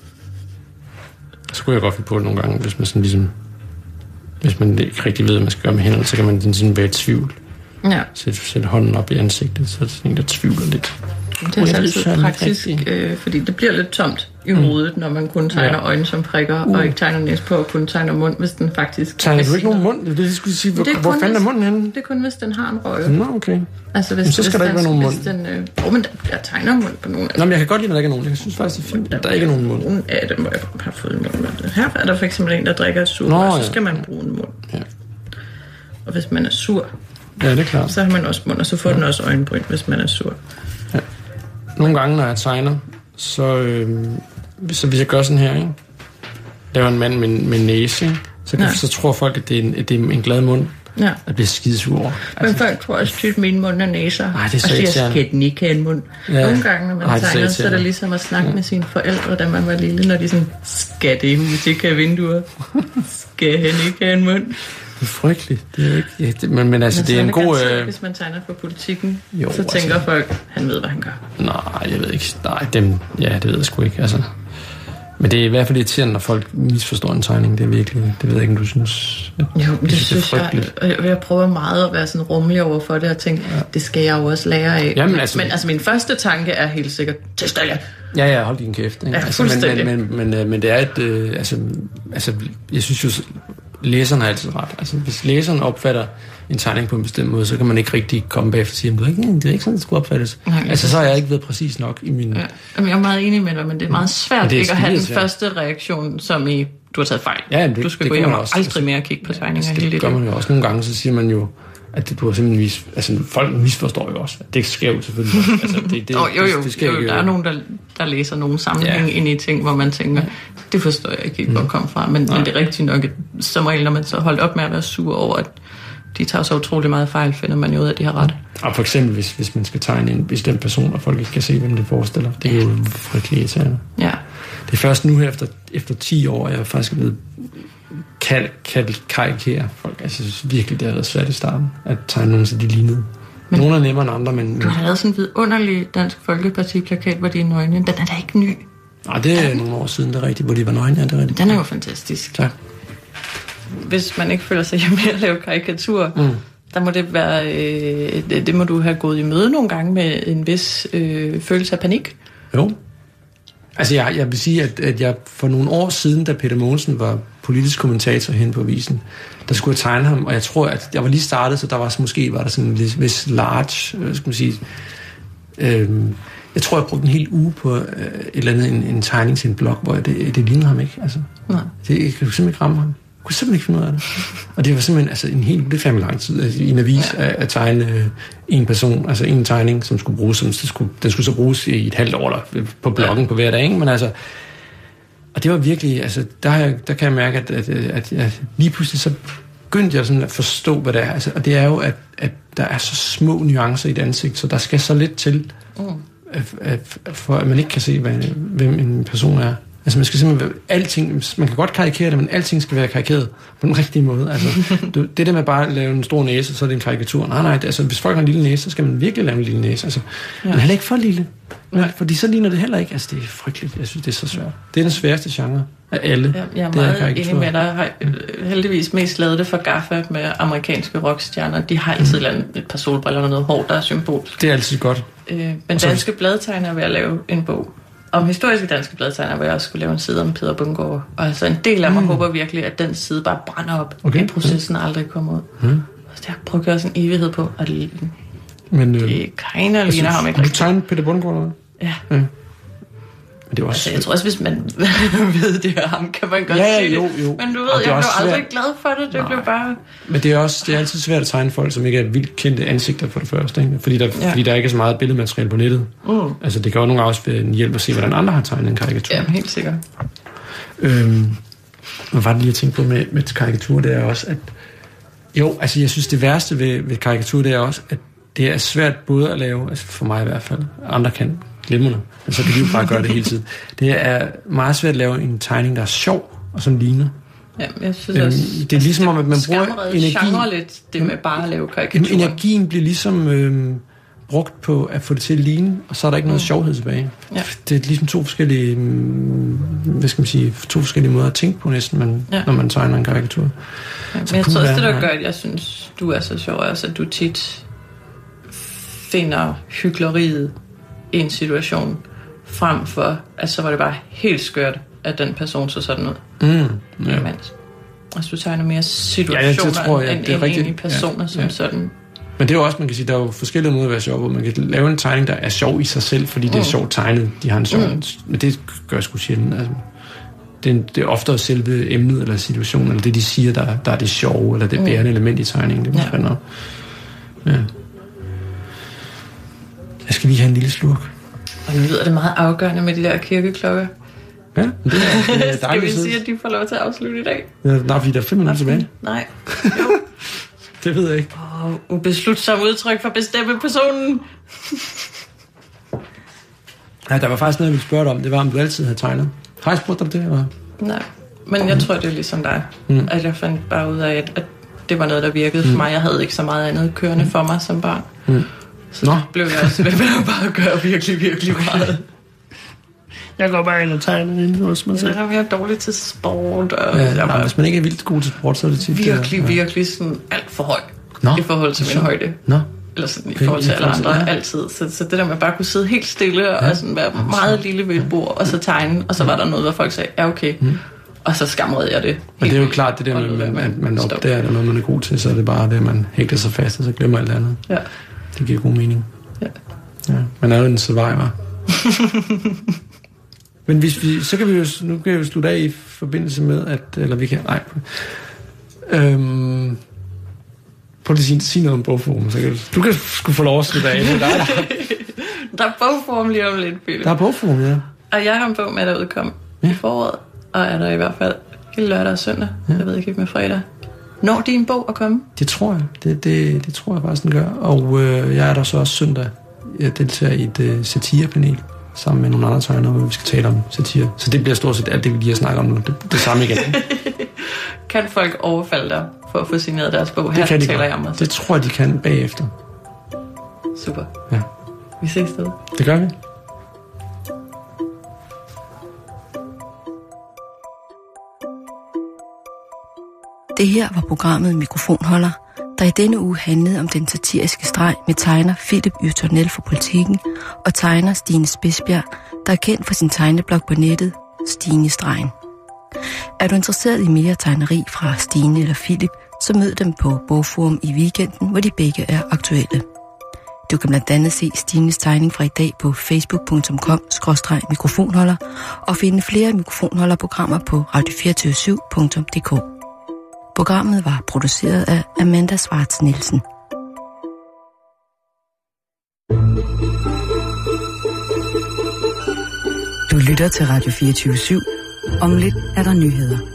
Så kunne jeg godt finde på det nogle gange, hvis man sådan ligesom... Hvis man ikke rigtig ved, hvad man skal gøre med hænderne, så kan man sådan være i tvivl. Ja. Sætte, sætte hånden op i ansigtet, så er det sådan en, der tvivler lidt. Det er altid praktisk, øh, fordi det bliver lidt tomt i mm. hovedet, når man kun tegner ja. øjne som prikker, uh. og ikke tegner næse på, og kun tegner mund, hvis den faktisk... Tegner du ikke nogen mund? Det, det skulle sige, hvor, det hvor fanden er munden henne? Det er kun, hvis den har en røg. Nå, okay. Altså, hvis, men så skal der ikke være nogen mund. Den, øh, oh, men der, der tegner mund på nogen. Altså. Nå, men jeg kan godt lide, at der ikke er nogen. Jeg synes faktisk, det er fint, at der ikke er nogen mund. Nogen af dem, hvor jeg har fået en mund. Her er der for eksempel en, der drikker sur, og så skal man bruge en mund. Ja. Og hvis man er sur, ja, det er klart. så har man også mund, og så får ja. den også øjenbryn, hvis man er sur. Ja. Nogle gange, når jeg tegner, så, øh, så hvis jeg gør sådan her, ikke? Laver en mand med, med næse, ikke? Så, kan, ja. så tror folk, at det er en, at det er en glad mund. Ja. Der bliver skidesur over. Men altså, folk tror også tydt, min mund er næser. Ej, det er så og siger, skal den ikke have en mund? Ja. Nogle gange, når man Ej, tegner, så, så er det ligesom at snakke ja. med sine forældre, da man var lille, når de sådan, skal det hus ikke have vinduer? Skal han ikke have en mund? Det er frygteligt. Det er ikke, ja, det, men, men altså, men det er en god... Øh... Hvis man tegner for politikken, jo, så tænker altså, folk, han ved, hvad han gør. Nej, jeg ved ikke. Nej, dem, ja, det ved jeg sgu ikke. Altså. Men det er i hvert fald irriterende, når folk misforstår en tegning. Det er virkelig... Det ved jeg ikke, om du synes... Jo, det, det synes jeg. Jeg, jeg prøver meget at være sådan rummelig over for det, og tænke, ja. det skal jeg jo også lære af. Jamen, altså, men altså, min første tanke er helt sikkert, til Stalia. Ja, ja, hold din kæft. Ikke? Ja, altså, men, men, men, men, men det er et... Øh, altså, altså, jeg synes jo... Læseren har altid ret. Altså, hvis læseren opfatter en tegning på en bestemt måde, så kan man ikke rigtig komme bagefter og sige, at det er ikke sådan, det skulle opfattes. Nej, altså, så har jeg ikke været præcis nok i min... Ja. Jamen, jeg er meget enig med dig, men det er meget svært det er ikke at have den svært. første reaktion, som i, du har taget fejl. Ja, det, du skal det gå hjem og aldrig altså, mere kigge på tegninger. Altså, det, det gør man jo også nogle gange, så siger man jo, at det, du har simpelthen vis... Altså, folk misforstår jo også. Det sker jo selvfølgelig. Altså, det, det, oh, jo, jo, det, det sker jo, jo. Der er nogen, der, der læser nogle sammenhæng ja. ind i ting, hvor man tænker, det forstår jeg ikke, hvor mm. kom fra. Men, men det er rigtigt nok, at som regel, når man så holdt op med at være sur over, at de tager så utrolig meget fejl, finder man jo ud af, at de har ret. Og for eksempel, hvis, hvis man skal tegne en bestemt person, og folk ikke kan se, hvem det forestiller. Det er jo frygtelig irriterende. Ja. Det er først nu, efter, efter ti år, jeg er faktisk blevet kald, kald, karikere folk. Altså, jeg synes virkelig, det har været svært i starten, at tegne nogen, så de lignede. Men nogle er nemmere end andre, men... Du har lavet sådan en vidunderlig Dansk Folkeparti-plakat, hvor de er nøgne. Den er da ikke ny. Nej, det er nogle år siden, det er rigtigt, hvor de var nøgne. Ja, det er rigtigt. Den er jo fantastisk. Tak. Hvis man ikke føler sig hjemme med at lave karikatur, mm. der må det være... Øh, det, det må du have gået i møde nogle gange med en vis øh, følelse af panik. Jo. Altså, jeg, jeg vil sige, at, at jeg for nogle år siden, da Peter Mogensen var politisk kommentator hen på avisen, der skulle jeg tegne ham, og jeg tror, at jeg var lige startet, så der var måske var der sådan en vis large, øh, skal man sige, øh, jeg tror, jeg brugte en hel uge på øh, et eller andet, en, en tegning til en blog, hvor det, det ligner ham ikke. Altså, Nej. Det, jeg kunne simpelthen ikke ramme ham. Jeg kunne simpelthen ikke finde ud af det. Og det var simpelthen altså, en helt, det er fandme lang tid, altså, i en avis ja. at, at tegne øh, en person, altså en tegning, som skulle bruges, som det skulle, den skulle så bruges i et halvt år, eller på bloggen ja. på hver dag, ikke? Men altså, og det var virkelig, altså, der, har jeg, der kan jeg mærke, at, at, at, at lige pludselig så begyndte jeg sådan at forstå, hvad det er. Altså, og det er jo, at, at der er så små nuancer i et ansigt, så der skal så lidt til, mm. at, at, for at man ikke kan se, hvad, hvem en person er. Altså man skal simpelthen, alting, man kan godt karikere det, men alting skal være karikeret på den rigtige måde. Altså, det, det der med bare at lave en stor næse, så er det en karikatur. Nej, nej, altså hvis folk har en lille næse, så skal man virkelig lave en lille næse. Altså, ja. Men heller ikke for lille. Nej. Fordi så ligner det heller ikke. Altså det er frygteligt. Jeg synes, det er så svært. Det er den sværeste genre af alle. Ja, jeg er meget enig med dig. Jeg har heldigvis mest lavet det for Gaffa med amerikanske rockstjerner. De har altid mm. et par solbriller og noget hår, der er symbolsk. Det er altid godt. Øh, men danske bladtegner er ved at lave en bog om historiske danske bladtegner, hvor jeg også skulle lave en side om Peder Bundgaard. Og altså en del af mig mm. håber virkelig, at den side bare brænder op, okay. og processen okay. aldrig kommer ud. Mm. Så der brugte jeg også en evighed på, at det, men, øh, det kejner ligner ham ikke rigtig. Du tegner Peder Bundgaard, eller ja. ja. Men det var også... Altså, jeg tror også, hvis man ved det her ham, kan man godt ja, sige jo, det. jo. Men du ved, jeg blev aldrig svært. glad for det. Det Nej. blev bare... Men det er også det er altid svært at tegne folk, som ikke er vildt kendte ansigter for det første. Ikke? Fordi, der, ja. fordi der ikke er så meget billedmateriale på nettet. Mm. Altså, det kan jo nogle gange også være en hjælp at se, hvordan andre har tegnet en karikatur. Ja, helt sikkert. Øhm, hvad var det lige at tænke på med, med karikatur? Det er også, at... Jo, altså, jeg synes, det værste ved, ved karikatur, det er også, at det er svært både at lave, altså for mig i hvert fald, andre kan glimrende, men så kan de jo bare gøre det hele tiden. Det er meget svært at lave en tegning, der er sjov, og som ligner. Ja, jeg synes øhm, også... Det er ligesom om, at man bruger energien... lidt det med bare at lave karikaturer. Energien bliver ligesom øhm, brugt på at få det til at ligne, og så er der ikke noget mm. sjovhed tilbage. Ja. Det er ligesom to forskellige, mm, hvad skal man sige, to forskellige måder at tænke på næsten, man, ja. når man tegner en karikatur. Ja, men jeg tror også, det der gør, at jeg synes, du er så sjov, altså at du tit finder hykleriet i en situation, frem for, at så var det bare helt skørt, at den person så sådan ud. Mm, ja. Altså, du tegner mere situationer, ja, det tror jeg, end det er rigtigt. End personer, ja, som ja. sådan. Men det er jo også, man kan sige, der er jo forskellige måder at være sjov på. Man kan lave en tegning, der er sjov i sig selv, fordi det er mm. sjovt tegnet. De har en sjov... Mm. Men det gør jeg sgu sjældent. Altså, det, er, det er ofte selve emnet eller situationen, eller det, de siger, der, der er det sjove, eller det mm. bærende element i tegningen. Det er ja. Ja. Jeg skal lige have en lille slurk. Og nu lyder det meget afgørende med de der kirkeklokker. Ja, det er, det er dejligt. Skal vi sige, at de får lov til at afslutte i dag? Ja, nej, fordi der er fem minutter tilbage. Nej, jo. Det ved jeg ikke. Åh, oh, ubeslutsom udtryk for at bestemme personen. Ja, der var faktisk noget, jeg ville spørge dig om. Det var, om du altid havde tegnet. Har jeg spurgt dig det? Eller? Nej, men jeg tror, det er ligesom dig. Mm. At jeg fandt bare ud af, at det var noget, der virkede for mm. mig. Jeg havde ikke så meget andet kørende for mig som barn. Mm. Så Nå. blev jeg også ved at bare gøre virkelig, virkelig meget. Jeg går bare ind og tegner ind hos mig selv. Jeg er dårlig til sport. Og ja, jeg var, hvis man ikke er vildt god til sport, så er det tit... Virkelig, ja. virkelig sådan alt for høj. Nå. I forhold til min højde. Nå. Eller sådan okay, i forhold til alle andre, ja. altid. Så, så det der med at bare kunne sidde helt stille ja. og sådan være meget lille ved et bord, og så tegne, og så var der noget, hvor folk sagde, ja okay. Mm. Og så skamrede jeg det. Men det er jo klart, det der, man, man, man, man opdager, at der er noget, man er god til, så er det bare det, man hægter sig fast, og så glemmer alt andet. Ja. Det giver god mening. Ja. Ja. Man er jo en survivor. Men hvis vi, så kan vi jo, nu kan vi jo slutte af i forbindelse med, at, eller vi kan, nej. Øhm, prøv lige at sige noget om bogforum, så kan du, du kan sgu få lov at slutte af. Der, der. der er bogforum lige om lidt, Philip. Der er bogforum, ja. Og jeg har en bog med, der udkom ja. i foråret, og er der i hvert fald hele lørdag og søndag, ja. jeg ved ikke med fredag. Når din bog at komme? Det tror jeg, det, det, det tror jeg faktisk, den gør. Og øh, jeg er der så også søndag. Jeg deltager i et øh, satirepanel sammen med nogle andre tegnere, hvor vi skal tale om satire. Så det bliver stort set alt det, vi lige har snakket om nu. Det, det samme igen. Kan folk overfalde dig for at få signeret deres bog? Her det taler jeg om. Det tror jeg, de kan bagefter. Super. Ja. Vi ses derude. Det gør vi. Det her var programmet Mikrofonholder, der i denne uge handlede om den satiriske streg med tegner Philip Yrtonel for Politikken og tegner Stine Spidsbjerg, der er kendt for sin tegneblog på nettet, Stine-stregen. Er du interesseret i mere tegneri fra Stine eller Philip, så mød dem på Bogforum i weekenden, hvor de begge er aktuelle. Du kan blandt andet se Stines tegning fra i dag på facebook punktum com skråstreg mikrofonholder og finde flere mikrofonholderprogrammer på radio to fire syv punktum d k. Programmet var produceret af Amanda Schwartz Nielsen. Du lytter til Radio fireogtyve syv. Om lidt er der nyheder.